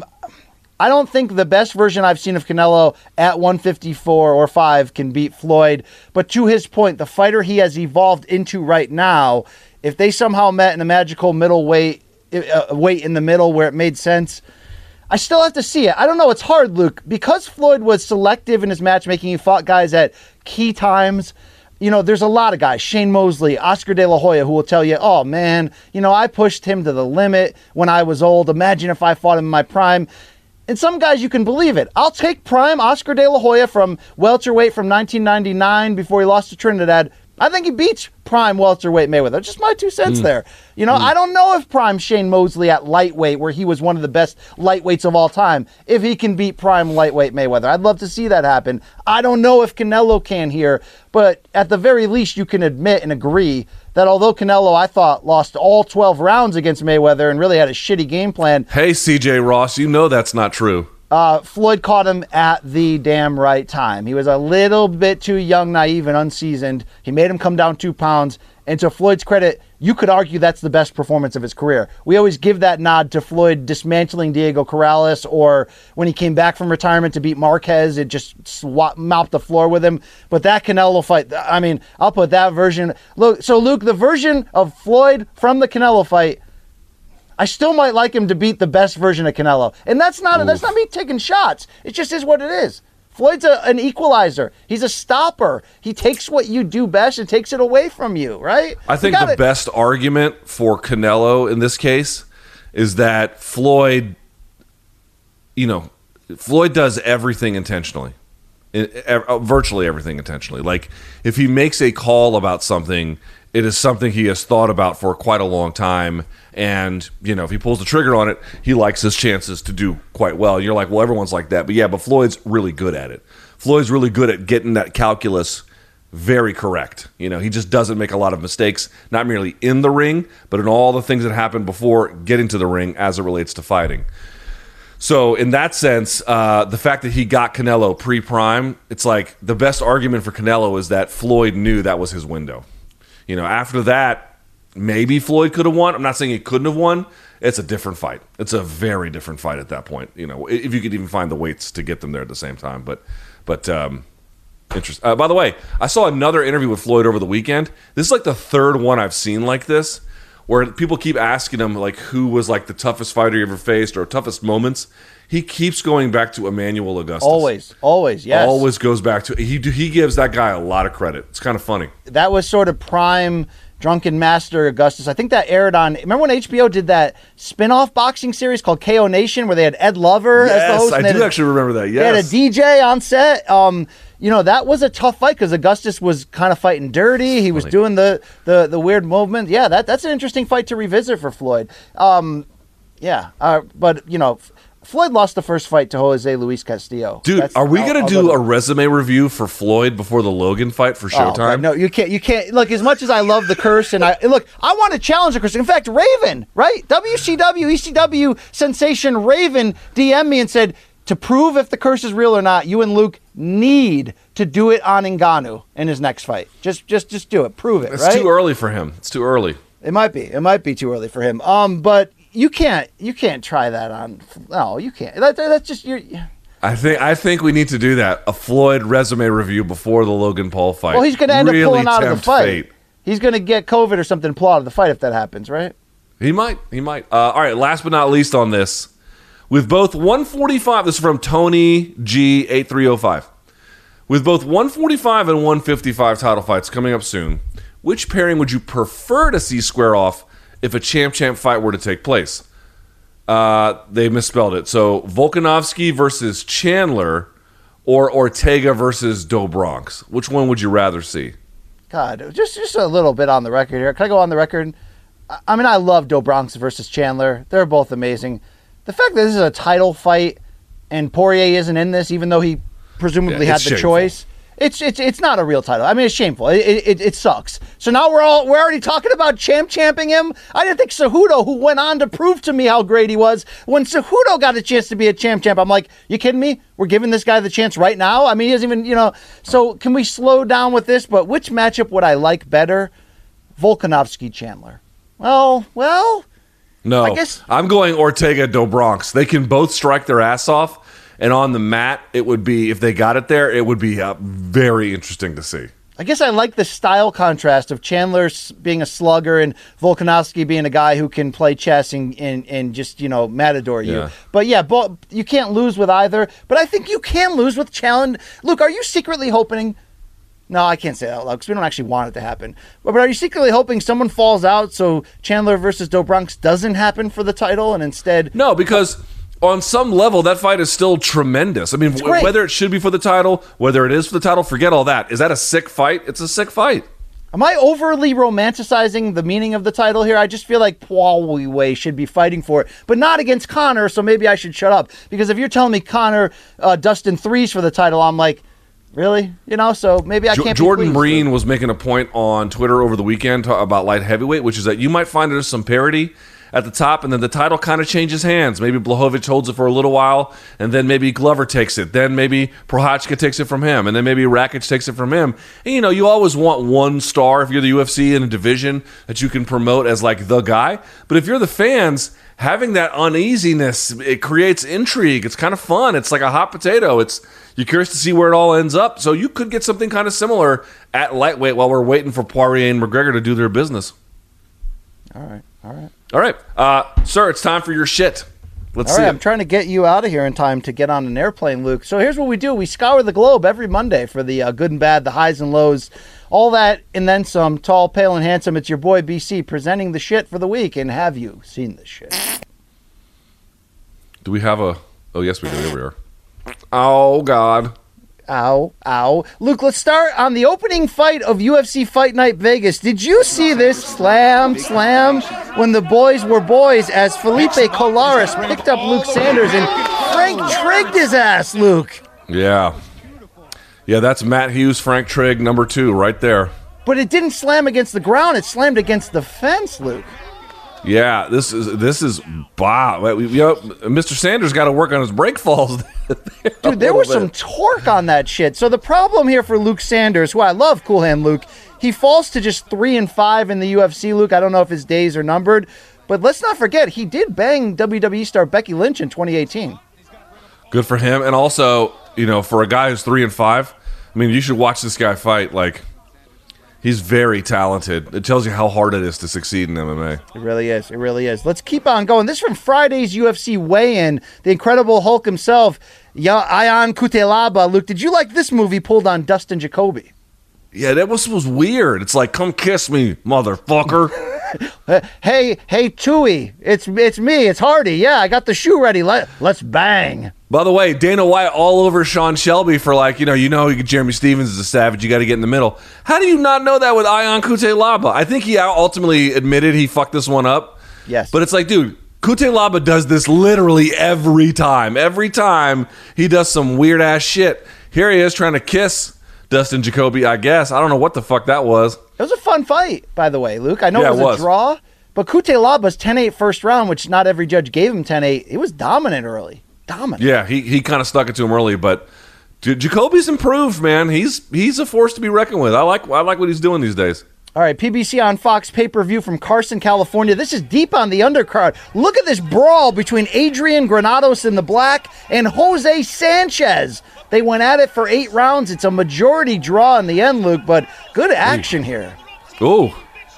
I don't think the best version I've seen of Canelo at one fifty-four or five can beat Floyd. But to his point, the fighter he has evolved into right now, if they somehow met in a magical middleweight uh, weight in the middle where it made sense, I still have to see it. I don't know. It's hard, Luke. Because Floyd was selective in his matchmaking, he fought guys at key times. You know, there's a lot of guys, Shane Mosley, Oscar De La Hoya, who will tell you, oh, man, you know, I pushed him to the limit when I was old. Imagine if I fought him in my prime. And some guys, you can believe it. I'll take prime Oscar De La Hoya from welterweight from nineteen ninety-nine before he lost to Trinidad. I think he beats prime welterweight Mayweather. Just my two cents mm. there. You know, mm. I don't know if prime Shane Mosley at lightweight, where he was one of the best lightweights of all time, if he can beat prime lightweight Mayweather. I'd love to see that happen. I don't know if Canelo can here, but at the very least, you can admit and agree that although Canelo, I thought, lost all twelve rounds against Mayweather and really had a shitty game plan. Hey, C J Ross, you know that's not true. Uh, Floyd caught him at the damn right time. He was a little bit too young, naive, and unseasoned. He made him come down two pounds. And to Floyd's credit, you could argue that's the best performance of his career. We always give that nod to Floyd dismantling Diego Corrales, or when he came back from retirement to beat Marquez, it just swap, mopped the floor with him. But that Canelo fight, I mean, I'll put that version. Look, so Luke, the version of Floyd from the Canelo fight, I still might like him to beat the best version of Canelo. And that's not Oof. that's not me taking shots. It just is what it is. Floyd's a, an equalizer. He's a stopper. He takes what you do best and takes it away from you, right? I think the best argument for Canelo in this case is that Floyd, you know, Floyd does everything intentionally. Virtually everything intentionally. Like, if he makes a call about something, it is something he has thought about for quite a long time. And, you know, if he pulls the trigger on it, he likes his chances to do quite well. And you're like, well, everyone's like that. But yeah, but Floyd's really good at it. Floyd's really good at getting that calculus very correct. You know, he just doesn't make a lot of mistakes, not merely in the ring, but in all the things that happen before getting to the ring as it relates to fighting. So in that sense, uh, the fact that he got Canelo pre-prime, it's like the best argument for Canelo is that Floyd knew that was his window. You know, after that, maybe Floyd could have won. I'm not saying he couldn't have won. It's a different fight. It's a very different fight at that point. You know, if you could even find the weights to get them there at the same time. But, but um, interesting. Uh, by the way, I saw another interview with Floyd over the weekend. This is like the third one I've seen like this, where people keep asking him, like, who was, like, the toughest fighter you ever faced or toughest moments. He keeps going back to Emmanuel Augustus. Always, always, yes. Always goes back to he. He gives that guy a lot of credit. It's kind of funny. That was sort of prime Drunken Master Augustus. I think that aired on. Remember when H B O did that spin-off boxing series called K O Nation, where they had Ed Lover yes, as the host? I do had, actually remember that. Yes, they had a D J on set. Um, you know, that was a tough fight because Augustus was kind of fighting dirty. He was funny. doing the, the the weird movement. Yeah, that that's an interesting fight to revisit for Floyd. Um, yeah, uh, but you know. Floyd lost the first fight to Jose Luis Castillo. Dude, That's, are we I'll- gonna I'll do go- a resume review for Floyd before the Logan fight for Oh, Showtime? God, no, you can't. You can't. Look, as much as I love the curse, and I look, I want to challenge the curse. In fact, Raven, right? W C W, E C W sensation Raven D M'd me and said, to prove if the curse is real or not, you and Luke need to do it on Ngannou in his next fight. Just, just, just do it. Prove it. It's right? too early for him. It's too early. It might be. It might be too early for him. Um, but you can't. You can't try that on. No, you can't. That, that's just your. I think I think we need to do that. A Floyd resume review before the Logan Paul fight. Well, he's going to end Really up pulling out of the tempt fight. fate. He's going to get COVID or something and pull out of the fight if that happens, right? He might. He might. Uh, all right. Last but not least on this, with both one forty-five. This is from Tony G eight three zero five. With both one forty-five and one fifty-five title fights coming up soon, which pairing would you prefer to see square off if a champ-champ fight were to take place? Uh, they misspelled it. So Volkanovski versus Chandler or Ortega versus Do Bronx. Which one would you rather see? God, just just a little bit on the record here. Can I go on the record? I- I mean, I love Do Bronx versus Chandler. They're both amazing. The fact that this is a title fight and Poirier isn't in this, even though he presumably Yeah, had it's the shameful. choice, it's it's it's not a real title. I mean, it's shameful. It it, it sucks. So now we're all we're already talking about champ champing him. I didn't think Cejudo, who went on to prove to me how great he was, when Cejudo got a chance to be a champ champ, I'm like, you kidding me? We're giving this guy the chance right now. I mean, he doesn't even, you know. So can we slow down with this? But which matchup would I like better? Volkanovski Chandler. Well, well. No, I guess- I'm going Ortega Do Bronx. They can both strike their ass off, and on the mat, it would be, if they got it there, it would be uh, very interesting to see. I guess I like the style contrast of Chandler s- being a slugger and Volkanovski being a guy who can play chess and, and, and just, you know, matador you. Yeah. But yeah, bo- you can't lose with either. But I think you can lose with Chandler. Luke, are you secretly hoping... No, I can't say that out loud because we don't actually want it to happen. But, but are you secretly hoping someone falls out so Chandler versus Do Bronx doesn't happen for the title and instead... No, because on some level, that fight is still tremendous. I mean, w- great. whether it should be for the title, whether it is for the title, forget all that. Is that a sick fight? It's a sick fight. Am I overly romanticizing the meaning of the title here? I just feel like Poirier should be fighting for it, but not against Conor, so maybe I should shut up. Because if you're telling me Conor, uh, Dustin threes for the title, I'm like, really? You know, so maybe I Jo- can't Jordan be pleased. Breen was making a point on Twitter over the weekend ta- about light heavyweight, which is that you might find there's some parity at the top, and then the title kind of changes hands. Maybe Blachowicz holds it for a little while, and then maybe Glover takes it. Then maybe Prochazka takes it from him, and then maybe Rakic takes it from him. And, you know, you always want one star if you're the U F C in a division that you can promote as, like, the guy. But if you're the fans, having that uneasiness, it creates intrigue. It's kind of fun. It's like a hot potato. It's You're curious to see where it all ends up. So you could get something kind of similar at lightweight while we're waiting for Poirier and McGregor to do their business. All right, all right. All right. Uh, sir, it's time for your shit. Let's All see right, it. I'm trying to get you out of here in time to get on an airplane, Luke. So here's what we do. We scour the globe every Monday for the uh, good and bad, the highs and lows, all that, and then some. Tall, pale, and handsome. It's your boy, B C, presenting the shit for the week. And have you seen this shit? Do we have a... Oh, yes, we do. Here we are. Oh, God. Ow, ow. Luke, let's start on the opening fight of U F C Fight Night Vegas. Did you see this slam, slam, when the boys were boys as Felipe Colares picked up Luke Sanders and Frank trigged his ass, Luke? Yeah. Yeah, that's Matt Hughes, Frank Trigg, number two, right there. But it didn't slam against the ground. It slammed against the fence, Luke. Yeah, this is this is wow. You know, Mister Sanders got to work on his break falls. Dude, there was some torque on that shit. So the problem here for Luke Sanders, who I love, Cool Hand Luke, he falls to just three and five in the U F C, Luke. I don't know if his days are numbered, but let's not forget he did bang W W E star Becky Lynch in twenty eighteen. Good for him, and also, you know, for a guy who's three and five, I mean, you should watch this guy fight. Like, he's very talented. It tells you how hard it is to succeed in M M A. It really is. It really is. Let's keep on going. This is from Friday's U F C weigh-in. The Incredible Hulk himself, Ion Cutelaba. Luke, did you like this movie pulled on Dustin Jacoby? Yeah, that was was weird. It's like, come kiss me, motherfucker. Hey, hey, Chewy, it's it's me, it's Hardy. Yeah, I got the shoe ready. Let, let's bang. By the way, Dana White all over Sean Shelby for like, you know, you know, Jeremy Stevens is a savage. You got to get in the middle. How do you not know that with Ion Cutelaba? I think he ultimately admitted he fucked this one up. Yes. But it's like, dude, Cutelaba does this literally every time. Every time he does some weird ass shit. Here he is trying to kiss Dustin Jacoby, I guess. I don't know what the fuck that was. It was a fun fight, by the way, Luke. I know Yeah, it was, it was. a draw, but Cutelaba's ten eight first round, which not every judge gave him ten eight. It was dominant early. Dominant. Yeah, he, he kind of stuck it to him early, but J- Jacoby's improved, man. He's he's a force to be reckoned with. I like I like what he's doing these days. All right, P B C on Fox pay-per-view from Carson, California. This is deep on the undercard. Look at this brawl between Adrian Granados in the black and Jose Sanchez. They went at it for eight rounds. It's a majority draw in the end, Luke, but good action here. Ooh.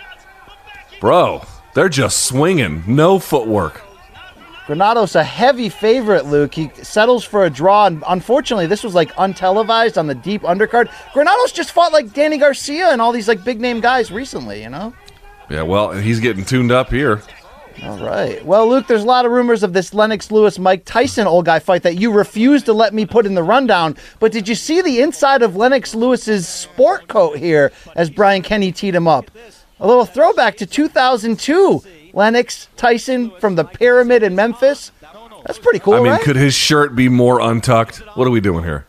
Bro, they're just swinging. No footwork. Granados a heavy favorite, Luke. He settles for a draw, and unfortunately, this was like untelevised on the deep undercard. Granados just fought like Danny Garcia and all these like big name guys recently, you know? Yeah, well, he's getting tuned up here. All right. Well, Luke, there's a lot of rumors of this Lennox Lewis Mike Tyson old guy fight that you refused to let me put in the rundown. But did you see the inside of Lennox Lewis's sport coat here as Brian Kenny teed him up? A little throwback to two thousand two. Lennox Tyson from the Pyramid in Memphis. That's pretty cool, I mean, right? could his shirt be more untucked? What are we doing here?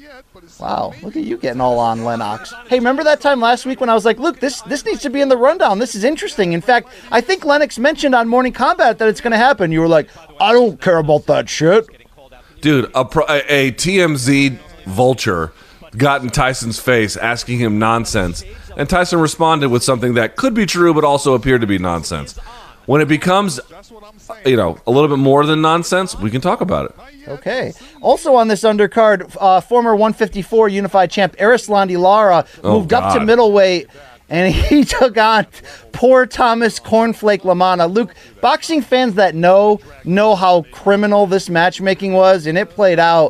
Wow, look at you getting all on Lennox. Hey, remember that time last week when I was like, look, this this needs to be in the rundown. This is interesting. In fact, I think Lennox mentioned on Morning Combat that it's going to happen. You were like, I don't care about that shit. Dude, a, pro- a, a T M Z vulture got in Tyson's face asking him nonsense, and Tyson responded with something that could be true but also appeared to be nonsense. When it becomes, you know, a little bit more than nonsense, we can talk about it. Okay. Also on this undercard, uh, former one fifty-four Unified Champ Arislandi Lara Oh, moved up to God. middleweight, and he took on poor Thomas Cornflake Lamana. Luke, boxing fans that know know how criminal this matchmaking was, and it played out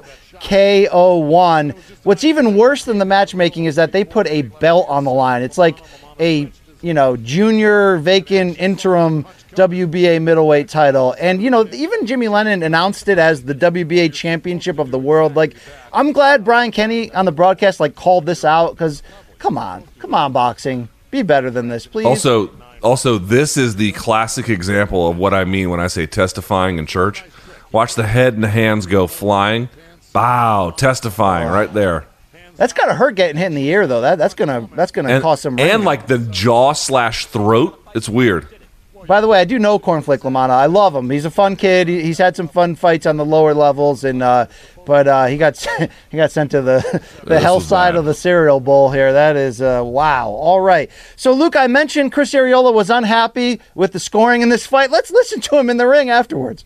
K O one. What's even worse than the matchmaking is that they put a belt on the line. It's like a, you know, junior vacant interim W B A middleweight title. And, you know, even Jimmy Lennon announced it as the W B A championship of the world. Like, I'm glad Brian Kenny on the broadcast, like, called this out because, come on. Come on, boxing. Be better than this, please. Also, also, this is the classic example of what I mean when I say testifying in church. Watch the head and the hands go flying. Bow, testifying right there. That's got to hurt getting hit in the ear, though. That That's going to that's gonna And, cause some and ringing. like the jaw slash throat. It's weird. By the way, I do know Cornflake Lamana. I love him. He's a fun kid. He, he's had some fun fights on the lower levels, and uh, but uh, he got he got sent to the the This hell was side bad. of the cereal bowl here. That is uh, wow. All right. So Luke, I mentioned Chris Arreola was unhappy with the scoring in this fight. Let's listen to him in the ring afterwards.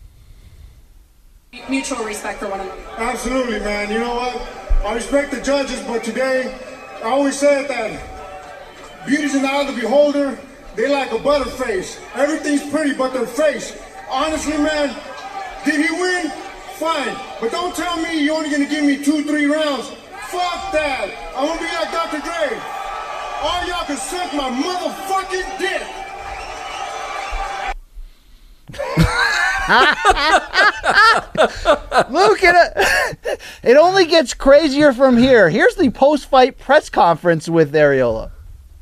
Mutual respect for one another. Absolutely, man. You know what? I respect the judges, but today, I always said that beauty's in the eye of the beholder. They like a butterface. Everything's pretty but their face. Honestly, man, did he win? Fine. But don't tell me you're only going to give me two, three rounds. Fuck that. I'm going to be like Doctor Dre. All y'all can suck my motherfucking dick. Luke, it, it only gets crazier from here. Here's the post-fight press conference with Arreola.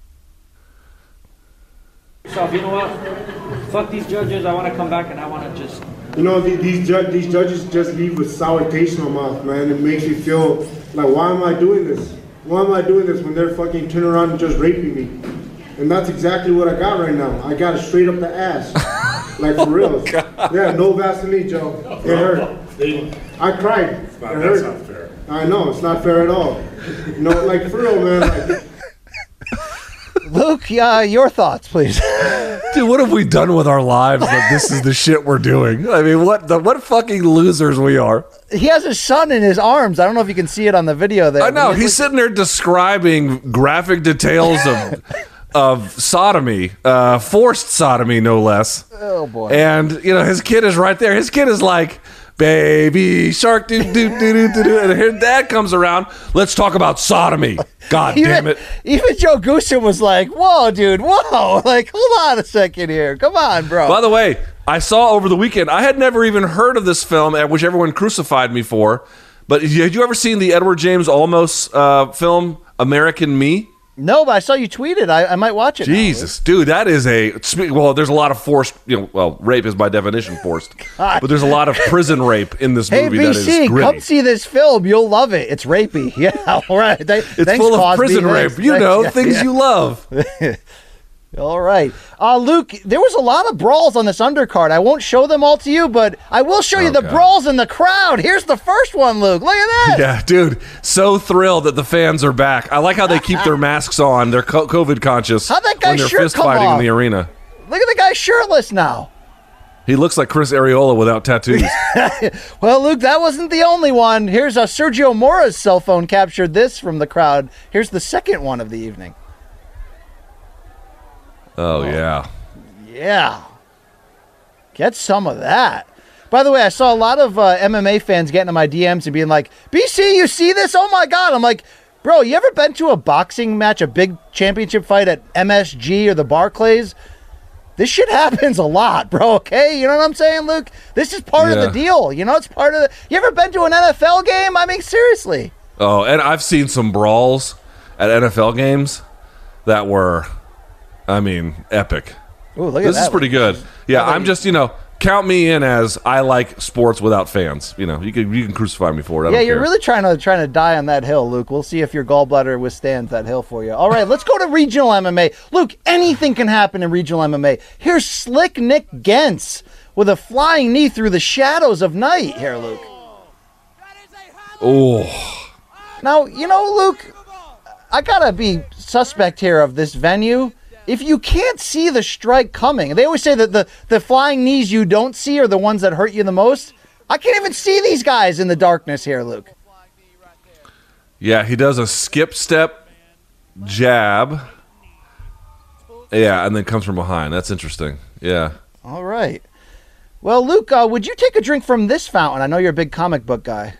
So, you know what? Fuck these judges. I want to come back and I want to just. You know, the- these ju- these judges just leave a sour taste in my mouth, man. It makes me feel like, why am I doing this? Why am I doing this when they're fucking turning around and just raping me? And that's exactly what I got right now. I got it straight up the ass. Like, for real. Yeah, no Vaseline, Joe. It hurt. I cried. It Not, hurt. that's not fair. I know, it's not fair at all. You know, like, for real, man. Like, Luke, uh, your thoughts, please. Dude, what have we done with our lives that this is the shit we're doing? I mean, what the what fucking losers we are. He has his son in his arms. I don't know if you can see it on the video there. I know. but he He's has, sitting there describing graphic details of of sodomy, uh, forced sodomy, no less. Oh, boy. And, you know, his kid is right there. His kid is like, baby shark, do, do, do, do, do, do. And here dad comes around. Let's talk about sodomy. God even, damn it. Even Joe Goosen was like, whoa, dude, whoa. Like, hold on a second here. Come on, bro. By the way, I saw over the weekend, I had never even heard of this film, at which everyone crucified me for. But had you ever seen the Edward James Olmos uh, film, American Me? No, but I saw you tweet it. I, I might watch it. Jesus, dude, that is a well. There's a lot of forced, you know. Well, rape is by definition forced, but there's a lot of prison rape in this Hey, movie B that C, is gritty. come see this film. You'll love it. It's rapey. Yeah, all right. Th- It's thanks, full of Cosby. prison Thanks. rape. You Thanks. know, Yeah, things yeah. you love. All right. Uh, Luke, there was a lot of brawls on this undercard. I won't show them all to you, but I will show you Oh, the God. brawls in the crowd. Here's the first one, Luke. Look at that. Yeah, dude, so thrilled that the fans are back. I like how they keep their masks on. They're co- COVID conscious How'd that guy's when they're shirt fist come fighting off? in the arena. Look at the guy shirtless now. He looks like Chris Areola without tattoos. Well, Luke, that wasn't the only one. Here's uh, Sergio Mora's cell phone captured this from the crowd. Here's the second one of the evening. Oh, yeah. Yeah. Get some of that. By the way, I saw a lot of uh, M M A fans getting in my D Ms and being like, B C, you see this? Oh, my God. I'm like, bro, you ever been to a boxing match, a big championship fight at M S G or the Barclays? This shit happens a lot, bro, okay? You know what I'm saying, Luke? This is part of Yeah. the deal. You know, it's part of the... You ever been to an N F L game? I mean, seriously. Oh, and I've seen some brawls at N F L games that were, I mean, epic. Ooh, look at This that. is pretty good. Yeah, about I'm you? just, you know, count me in as I like sports without fans. You know, you can you can crucify me for it. I Yeah, don't you're care. really trying to trying to die on that hill, Luke. We'll see if your gallbladder withstands that hill for you. All right, let's go to regional M M A. Luke, anything can happen in regional M M A. Here's Slick Nick Gentz with a flying knee through the shadows of night here, Luke. Oh, Now, you know, Luke, I gotta be suspect here of this venue. If you can't see the strike coming, they always say that the, the flying knees you don't see are the ones that hurt you the most. I can't even see these guys in the darkness here, Luke. yeah, he does a skip step jab. Yeah, and then comes from behind. That's interesting. Yeah. All right. Well, Luke, uh, would you take a drink from this fountain? I know you're a big comic book guy.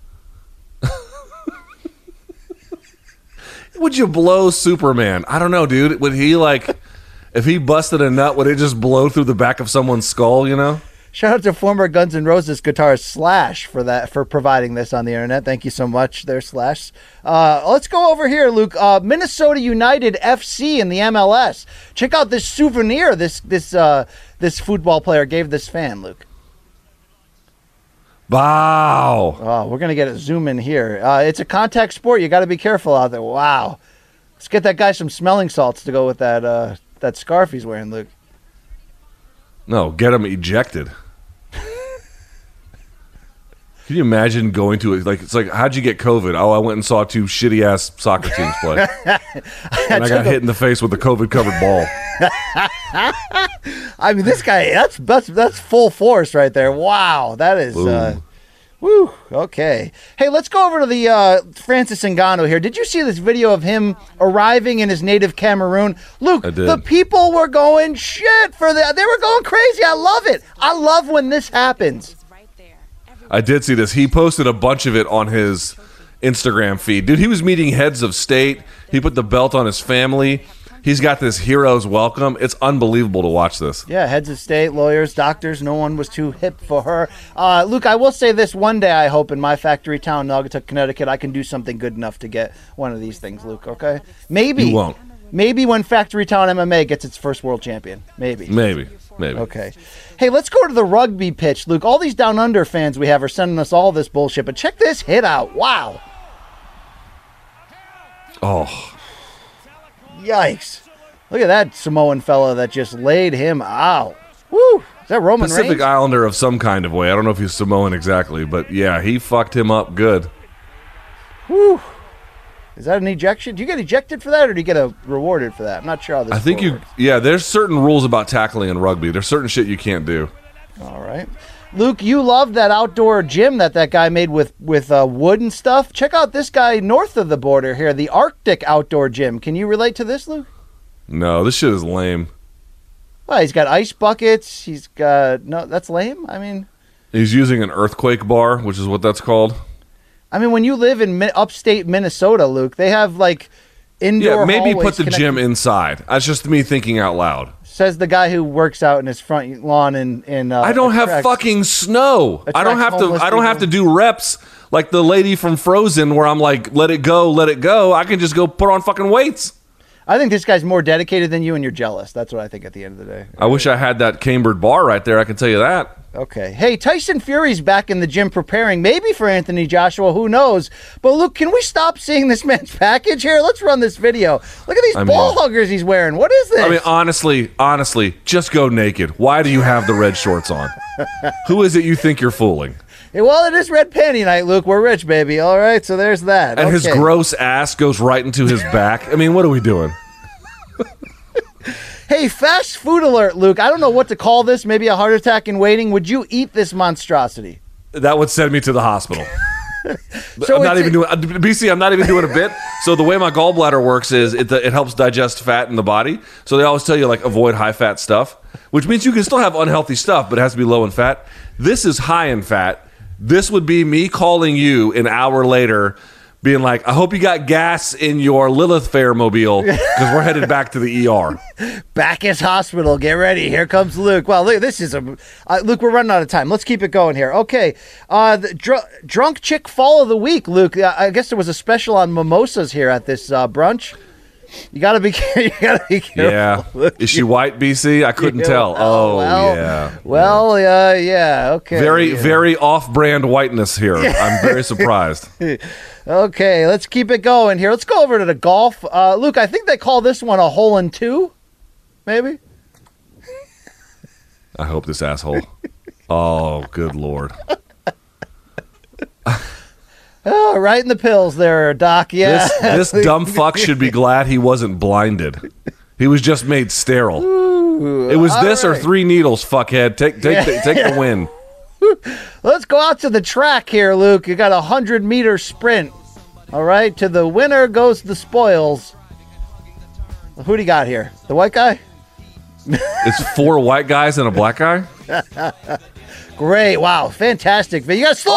Would you blow Superman? I don't know, dude. Would he, like, if he busted a nut, would it just blow through the back of someone's skull, you know? Shout out to former Guns N' Roses guitarist Slash for that for providing this on the internet. Thank you so much, there, Slash. Uh, let's go over here, Luke. Uh, Minnesota United F C in the M L S. Check out this souvenir this this uh, this football player gave this fan, Luke. Wow. Oh, we're gonna get a zoom in here. Uh, it's a contact sport. You got to be careful out there. Wow. Let's get that guy some smelling salts to go with that uh, that scarf he's wearing, Luke. No, get him ejected. Can you imagine going to it? Like, it's like, how'd you get COVID? Oh, I went and saw two shitty ass soccer teams play. And I got hit in the face with a COVID covered ball. I mean, this guy, that's that's that's full force right there. Wow, that is, uh, woo, okay. Hey, let's go over to the uh, Francis Ngannou here. Did you see this video of him arriving in his native Cameroon? Luke, I did. the people were going shit for that. They were going crazy. I love it. I love when this happens. I did see this. He posted a bunch of it on his Instagram feed. Dude, he was meeting heads of state. He put the belt on his family. He's got this hero's welcome. It's unbelievable to watch this. Yeah, heads of state, lawyers, doctors. No one was too hip for her. Uh, Luke, I will say this. One day, I hope in my factory town, Naugatuck, Connecticut, I can do something good enough to get one of these things, Luke, okay? Maybe. You won't. Maybe when Factory Town M M A gets its first world champion. Maybe. Maybe. Maybe. Okay. Hey, let's go to the rugby pitch, Luke. All these Down Under fans we have are sending us all this bullshit, but check this hit out. Wow. Oh, Yikes. Look at that Samoan fella that just laid him out. Woo. Is that Roman Pacific Reigns? Islander of some kind of way. I don't know if he's Samoan exactly, but yeah, he fucked him up good. Woo. Is that an ejection? Do you get ejected for that, or do you get a rewarded for that? I'm not sure how this I think sport you, works. yeah, there's certain rules about tackling in rugby. There's certain shit you can't do. All right. Luke, you love that outdoor gym that that guy made with, with uh, wood and stuff. Check out this guy north of the border here, the Arctic Outdoor Gym. Can you relate to this, Luke? No, this shit is lame. Well, he's got ice buckets. He's got... No, that's lame. I mean... He's using an earthquake bar, which is what that's called. I mean, when you live in mi- upstate Minnesota, Luke, they have, like, indoor Yeah, maybe hallways put the connected- gym inside. That's just me thinking out loud. Says the guy who works out in his front lawn in... in uh, I don't have attracts- fucking snow. I don't attracts have to. homeless I don't have to people. do reps like the lady from Frozen, where I'm like, let it go, let it go. I can just go put on fucking weights. I think this guy's more dedicated than you, and you're jealous. That's what I think at the end of the day. I wish I had that cambered bar right there. I can tell you that. Okay. Hey, Tyson Fury's back in the gym preparing, maybe for Anthony Joshua. Who knows? But Luke, can we stop seeing this man's package here? Let's run this video. Look at these I mean- ball huggers he's wearing. What is this? I mean, honestly, honestly, just go naked. Why do you have the red shorts on? Who is it you think you're fooling? Yeah, well, it is red panty night, Luke. We're rich, baby. All right, so there's that. And his Okay. gross ass goes right into his back. I mean, what are we doing? Hey, fast food alert, Luke. I don't know what to call this. Maybe a heart attack in waiting. Would you eat this monstrosity? That would send me to the hospital. So I'm not it's- even doing uh, B C. I'm not even doing a bit. So the way my gallbladder works is it it helps digest fat in the body. So they always tell you like avoid high fat stuff, which means you can still have unhealthy stuff, but it has to be low in fat. This is high in fat. This would be me calling you an hour later, being like, "I hope you got gas in your Lilith Fair mobile because we're headed back to the E R." Bacchus Hospital, get ready. Here comes Luke. Well, look, this is a uh, Luke. We're running out of time. Let's keep it going here. Okay, uh, the dr- drunk chick fall of the week, Luke. Uh, I guess there was a special on mimosas here at this uh, brunch. You gotta be, you gotta be careful. Yeah, Luke. is she white, B C? I couldn't Yeah, tell. well, Oh, well, yeah. Well, uh, yeah. Okay. Very, yeah. very off-brand whiteness here. I'm very surprised. Okay, let's keep it going here. Let's go over to the golf. Uh, Luke, I think they call this one a hole in two, maybe. I hope this asshole. Oh, good Lord. Oh, right in the pills there, Doc. Yeah. This this dumb fuck should be glad he wasn't blinded. He was just made sterile. Ooh, It was all this or right. three needles, fuckhead. Take take the, take the win. Let's go out to the track here, Luke. You got a hundred meter sprint. All right, to the winner goes the spoils. Who do you got here? The white guy? It's four white guys and a black guy. Great! Wow, fantastic! You got to slow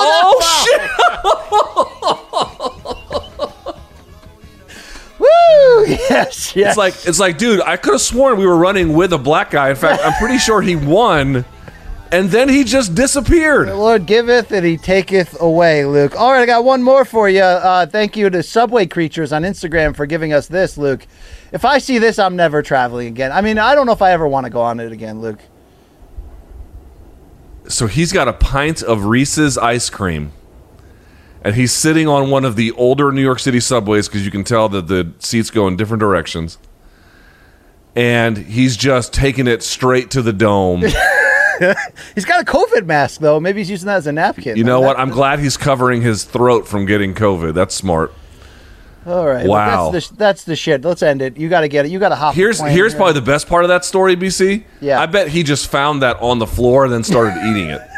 Oh down. Shit! Woo! Yes, yes. It's like it's like, dude, I could have sworn we were running with a black guy. In fact, I'm pretty sure he won, and then he just disappeared. The Lord giveth and he taketh away, Luke. All right, I got one more for you. Uh, thank you to Subway Creatures on Instagram for giving us this, Luke. If I see this, I'm never traveling again. I mean, I don't know if I ever want to go on it again, Luke. So he's got a pint of Reese's ice cream, and he's sitting on one of the older New York City subways because you can tell that the seats go in different directions. And he's just taking it straight to the dome. He's got a COVID mask, though. Maybe he's using that as a napkin. You know That- what? I'm glad he's covering his throat from getting COVID. That's smart. All right. look, Wow. That's the, that's the shit. Let's end it. You got to get it. You got to hop. the Here's plane here's here. probably the best part of that story, B C. Yeah. I bet he just found that on the floor and then started eating it.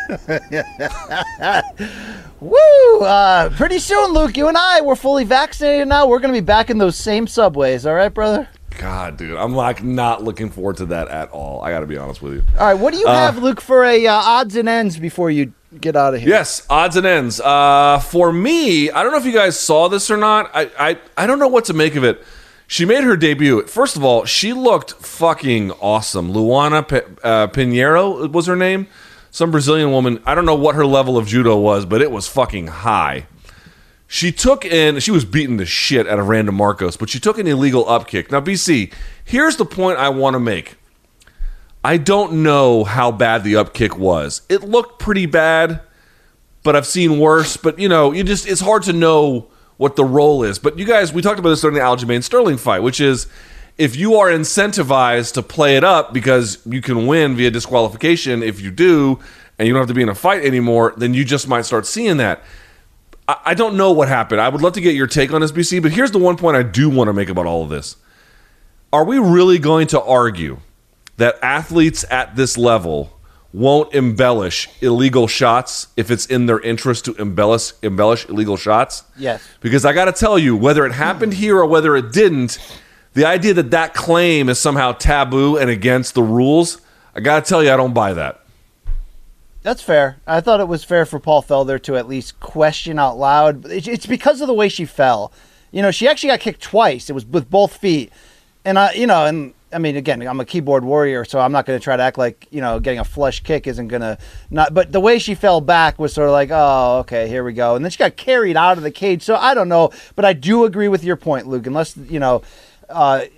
Woo! Uh, pretty soon, Luke, you and I, we're fully vaccinated now. We're going to be back in those same subways. All right, brother? God, dude, I'm like not looking forward to that at all. I got to be honest with you. All right. What do you have, Luke, for a uh, odds and ends before you get out of here? Yes, odds and ends. Uh, for me, I don't know if you guys saw this or not. I, I, I don't know what to make of it. She made her debut. First of all, she looked fucking awesome. Luana P- uh, Pinheiro was her name. Some Brazilian woman. I don't know what her level of judo was, but it was fucking high. She took in, she was beating the shit out of Randa Marcos, but she took an illegal up kick. Now, B C, here's the point I want to make. I don't know how bad the up kick was. It looked pretty bad, but I've seen worse. But, you know, you just it's hard to know what the role is. But you guys, we talked about this during the Aljamain Sterling fight, which is if you are incentivized to play it up because you can win via disqualification, if you do, and you don't have to be in a fight anymore, then you just might start seeing that. I, I don't know what happened. I would love to get your take on this, B C, but here's the one point I do want to make about all of this. Are we really going to argue that athletes at this level won't embellish illegal shots if it's in their interest to embellish embellish illegal shots? Yes. Because I got to tell you, whether it happened here or whether it didn't, the idea that that claim is somehow taboo and against the rules, I got to tell you, I don't buy that. That's fair. I thought it was fair for Paul Felder to at least question out loud. It's it's because of the way she fell. You know, she actually got kicked twice. It was with both feet. And, I, you know, and I mean, again, I'm a keyboard warrior, so I'm not going to try to act like, you know, getting a flush kick isn't going to not. But the way she fell back was sort of like, oh, okay, here we go. And then she got carried out of the cage. So I don't know. But I do agree with your point, Luke. Unless, you know, uh,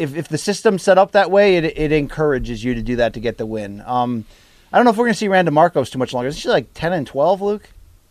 if, if the system's set up that way, it, it encourages you to do that to get the win. Um, I don't know if we're going to see Randa Marcos too much longer. Is she like ten and twelve, Luke?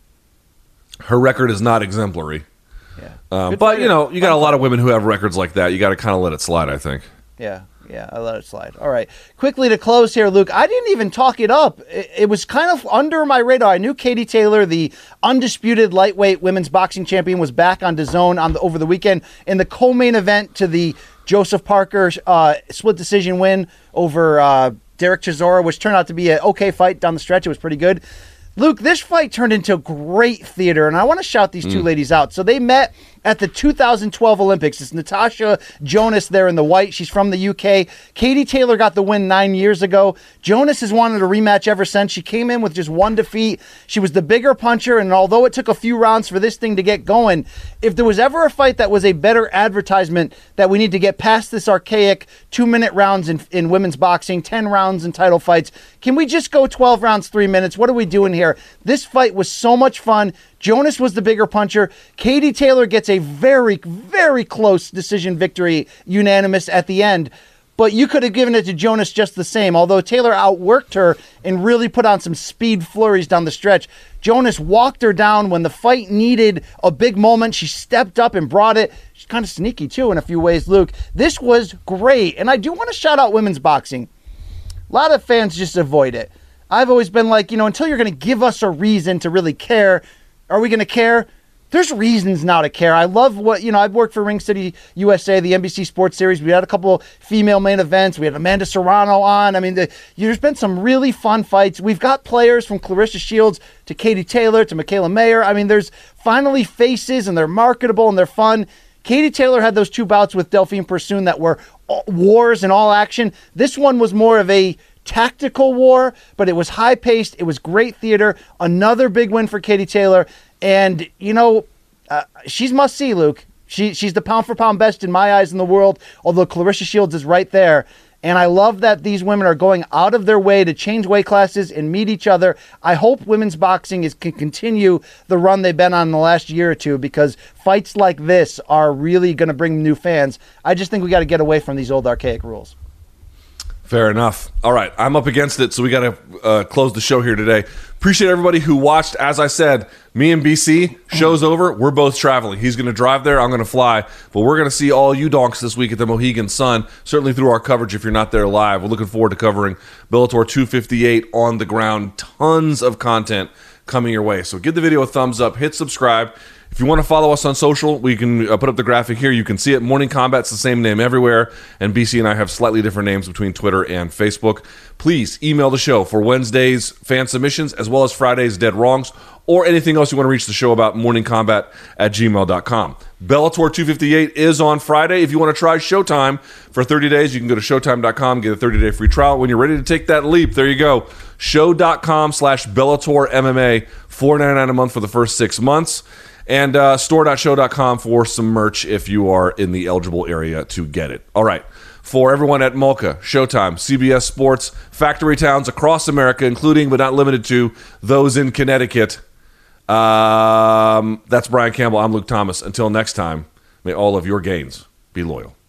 Her record is not exemplary. Yeah. Um, but, you know, you got a lot of women who have records like that. You got to kind of let it slide, I think. Yeah. Yeah, I let it slide. All right. Quickly to close here, Luke, I didn't even talk it up. It, it was kind of under my radar. I knew Katie Taylor, the undisputed lightweight women's boxing champion, was back on DAZN on the, over the weekend in the co-main event to the Joseph Parker uh, split decision win over uh, Derek Chisora, which turned out to be an okay fight down the stretch. It was pretty good. Luke, this fight turned into great theater, and I want to shout these two mm. ladies out. So they met at the two thousand twelve Olympics. It's Natasha Jonas there in the white. She's from the U K. Katie Taylor got the win nine years ago. Jonas has wanted a rematch ever since. She came in with just one defeat. She was the bigger puncher, and although it took a few rounds for this thing to get going, if there was ever a fight that was a better advertisement that we need to get past this archaic two-minute rounds in, in women's boxing, ten rounds in title fights, can we just go twelve rounds, three minutes? What are we doing here? This fight was so much fun. Jonas was the bigger puncher. Katie Taylor gets a very, very close decision victory, unanimous at the end. But you could have given it to Jonas just the same. Although Taylor outworked her and really put on some speed flurries down the stretch, Jonas walked her down when the fight needed a big moment. She stepped up and brought it. She's kind of sneaky, too, in a few ways, Luke. This was great. And I do want to shout out women's boxing. A lot of fans just avoid it. I've always been like, you know, until you're going to give us a reason to really care, are we going to care? There's reasons now to care. I love what, you know, I've worked for Ring City U S A, the N B C Sports Series. We had a couple female main events. We had Amanda Serrano on. I mean, the, there's been some really fun fights. We've got players from Clarissa Shields to Katie Taylor to Michaela Mayer. I mean, there's finally faces, and they're marketable and they're fun. Katie Taylor had those two bouts with Delphine Persoon that were all, wars and all action. This one was more of a tactical war, but it was high-paced. It was great theater. Another big win for Katie Taylor. And, you know, uh, she's must-see, Luke. She, she's the pound-for-pound best in my eyes in the world, although Clarissa Shields is right there. And I love that these women are going out of their way to change weight classes and meet each other. I hope women's boxing is can continue the run they've been on in the last year or two, because fights like this are really going to bring new fans. I just think we got to get away from these old archaic rules. Fair enough. All right, I'm up against it, so we got to uh, close the show here today. Appreciate everybody who watched. As I said, me and B C, show's over. We're both traveling. He's going to drive there. I'm going to fly. But we're going to see all you donks this week at the Mohegan Sun, certainly through our coverage if you're not there live. We're looking forward to covering Bellator two fifty-eight on the ground. Tons of content coming your way. So give the video a thumbs up. Hit subscribe. If you want to follow us on social, we can uh, put up the graphic here. You can see it. Morning Combat's the same name everywhere, and B C and I have slightly different names between Twitter and Facebook. Please email the show for Wednesday's fan submissions as well as Friday's Dead Wrongs, or anything else you want to reach the show about, morningcombat at gmail dot com. Bellator two fifty-eight is on Friday. If you want to try Showtime for thirty days, you can go to showtime dot com, get a thirty-day free trial. When you're ready to take that leap, there you go. Show.com slash Bellator M M A, four ninety-nine a month for the first six months. And uh, store dot show dot com for some merch if you are in the eligible area to get it. All right. For everyone at Mulca, Showtime, C B S Sports, factory towns across America, including but not limited to those in Connecticut, um, that's Brian Campbell. I'm Luke Thomas. Until next time, may all of your gains be loyal.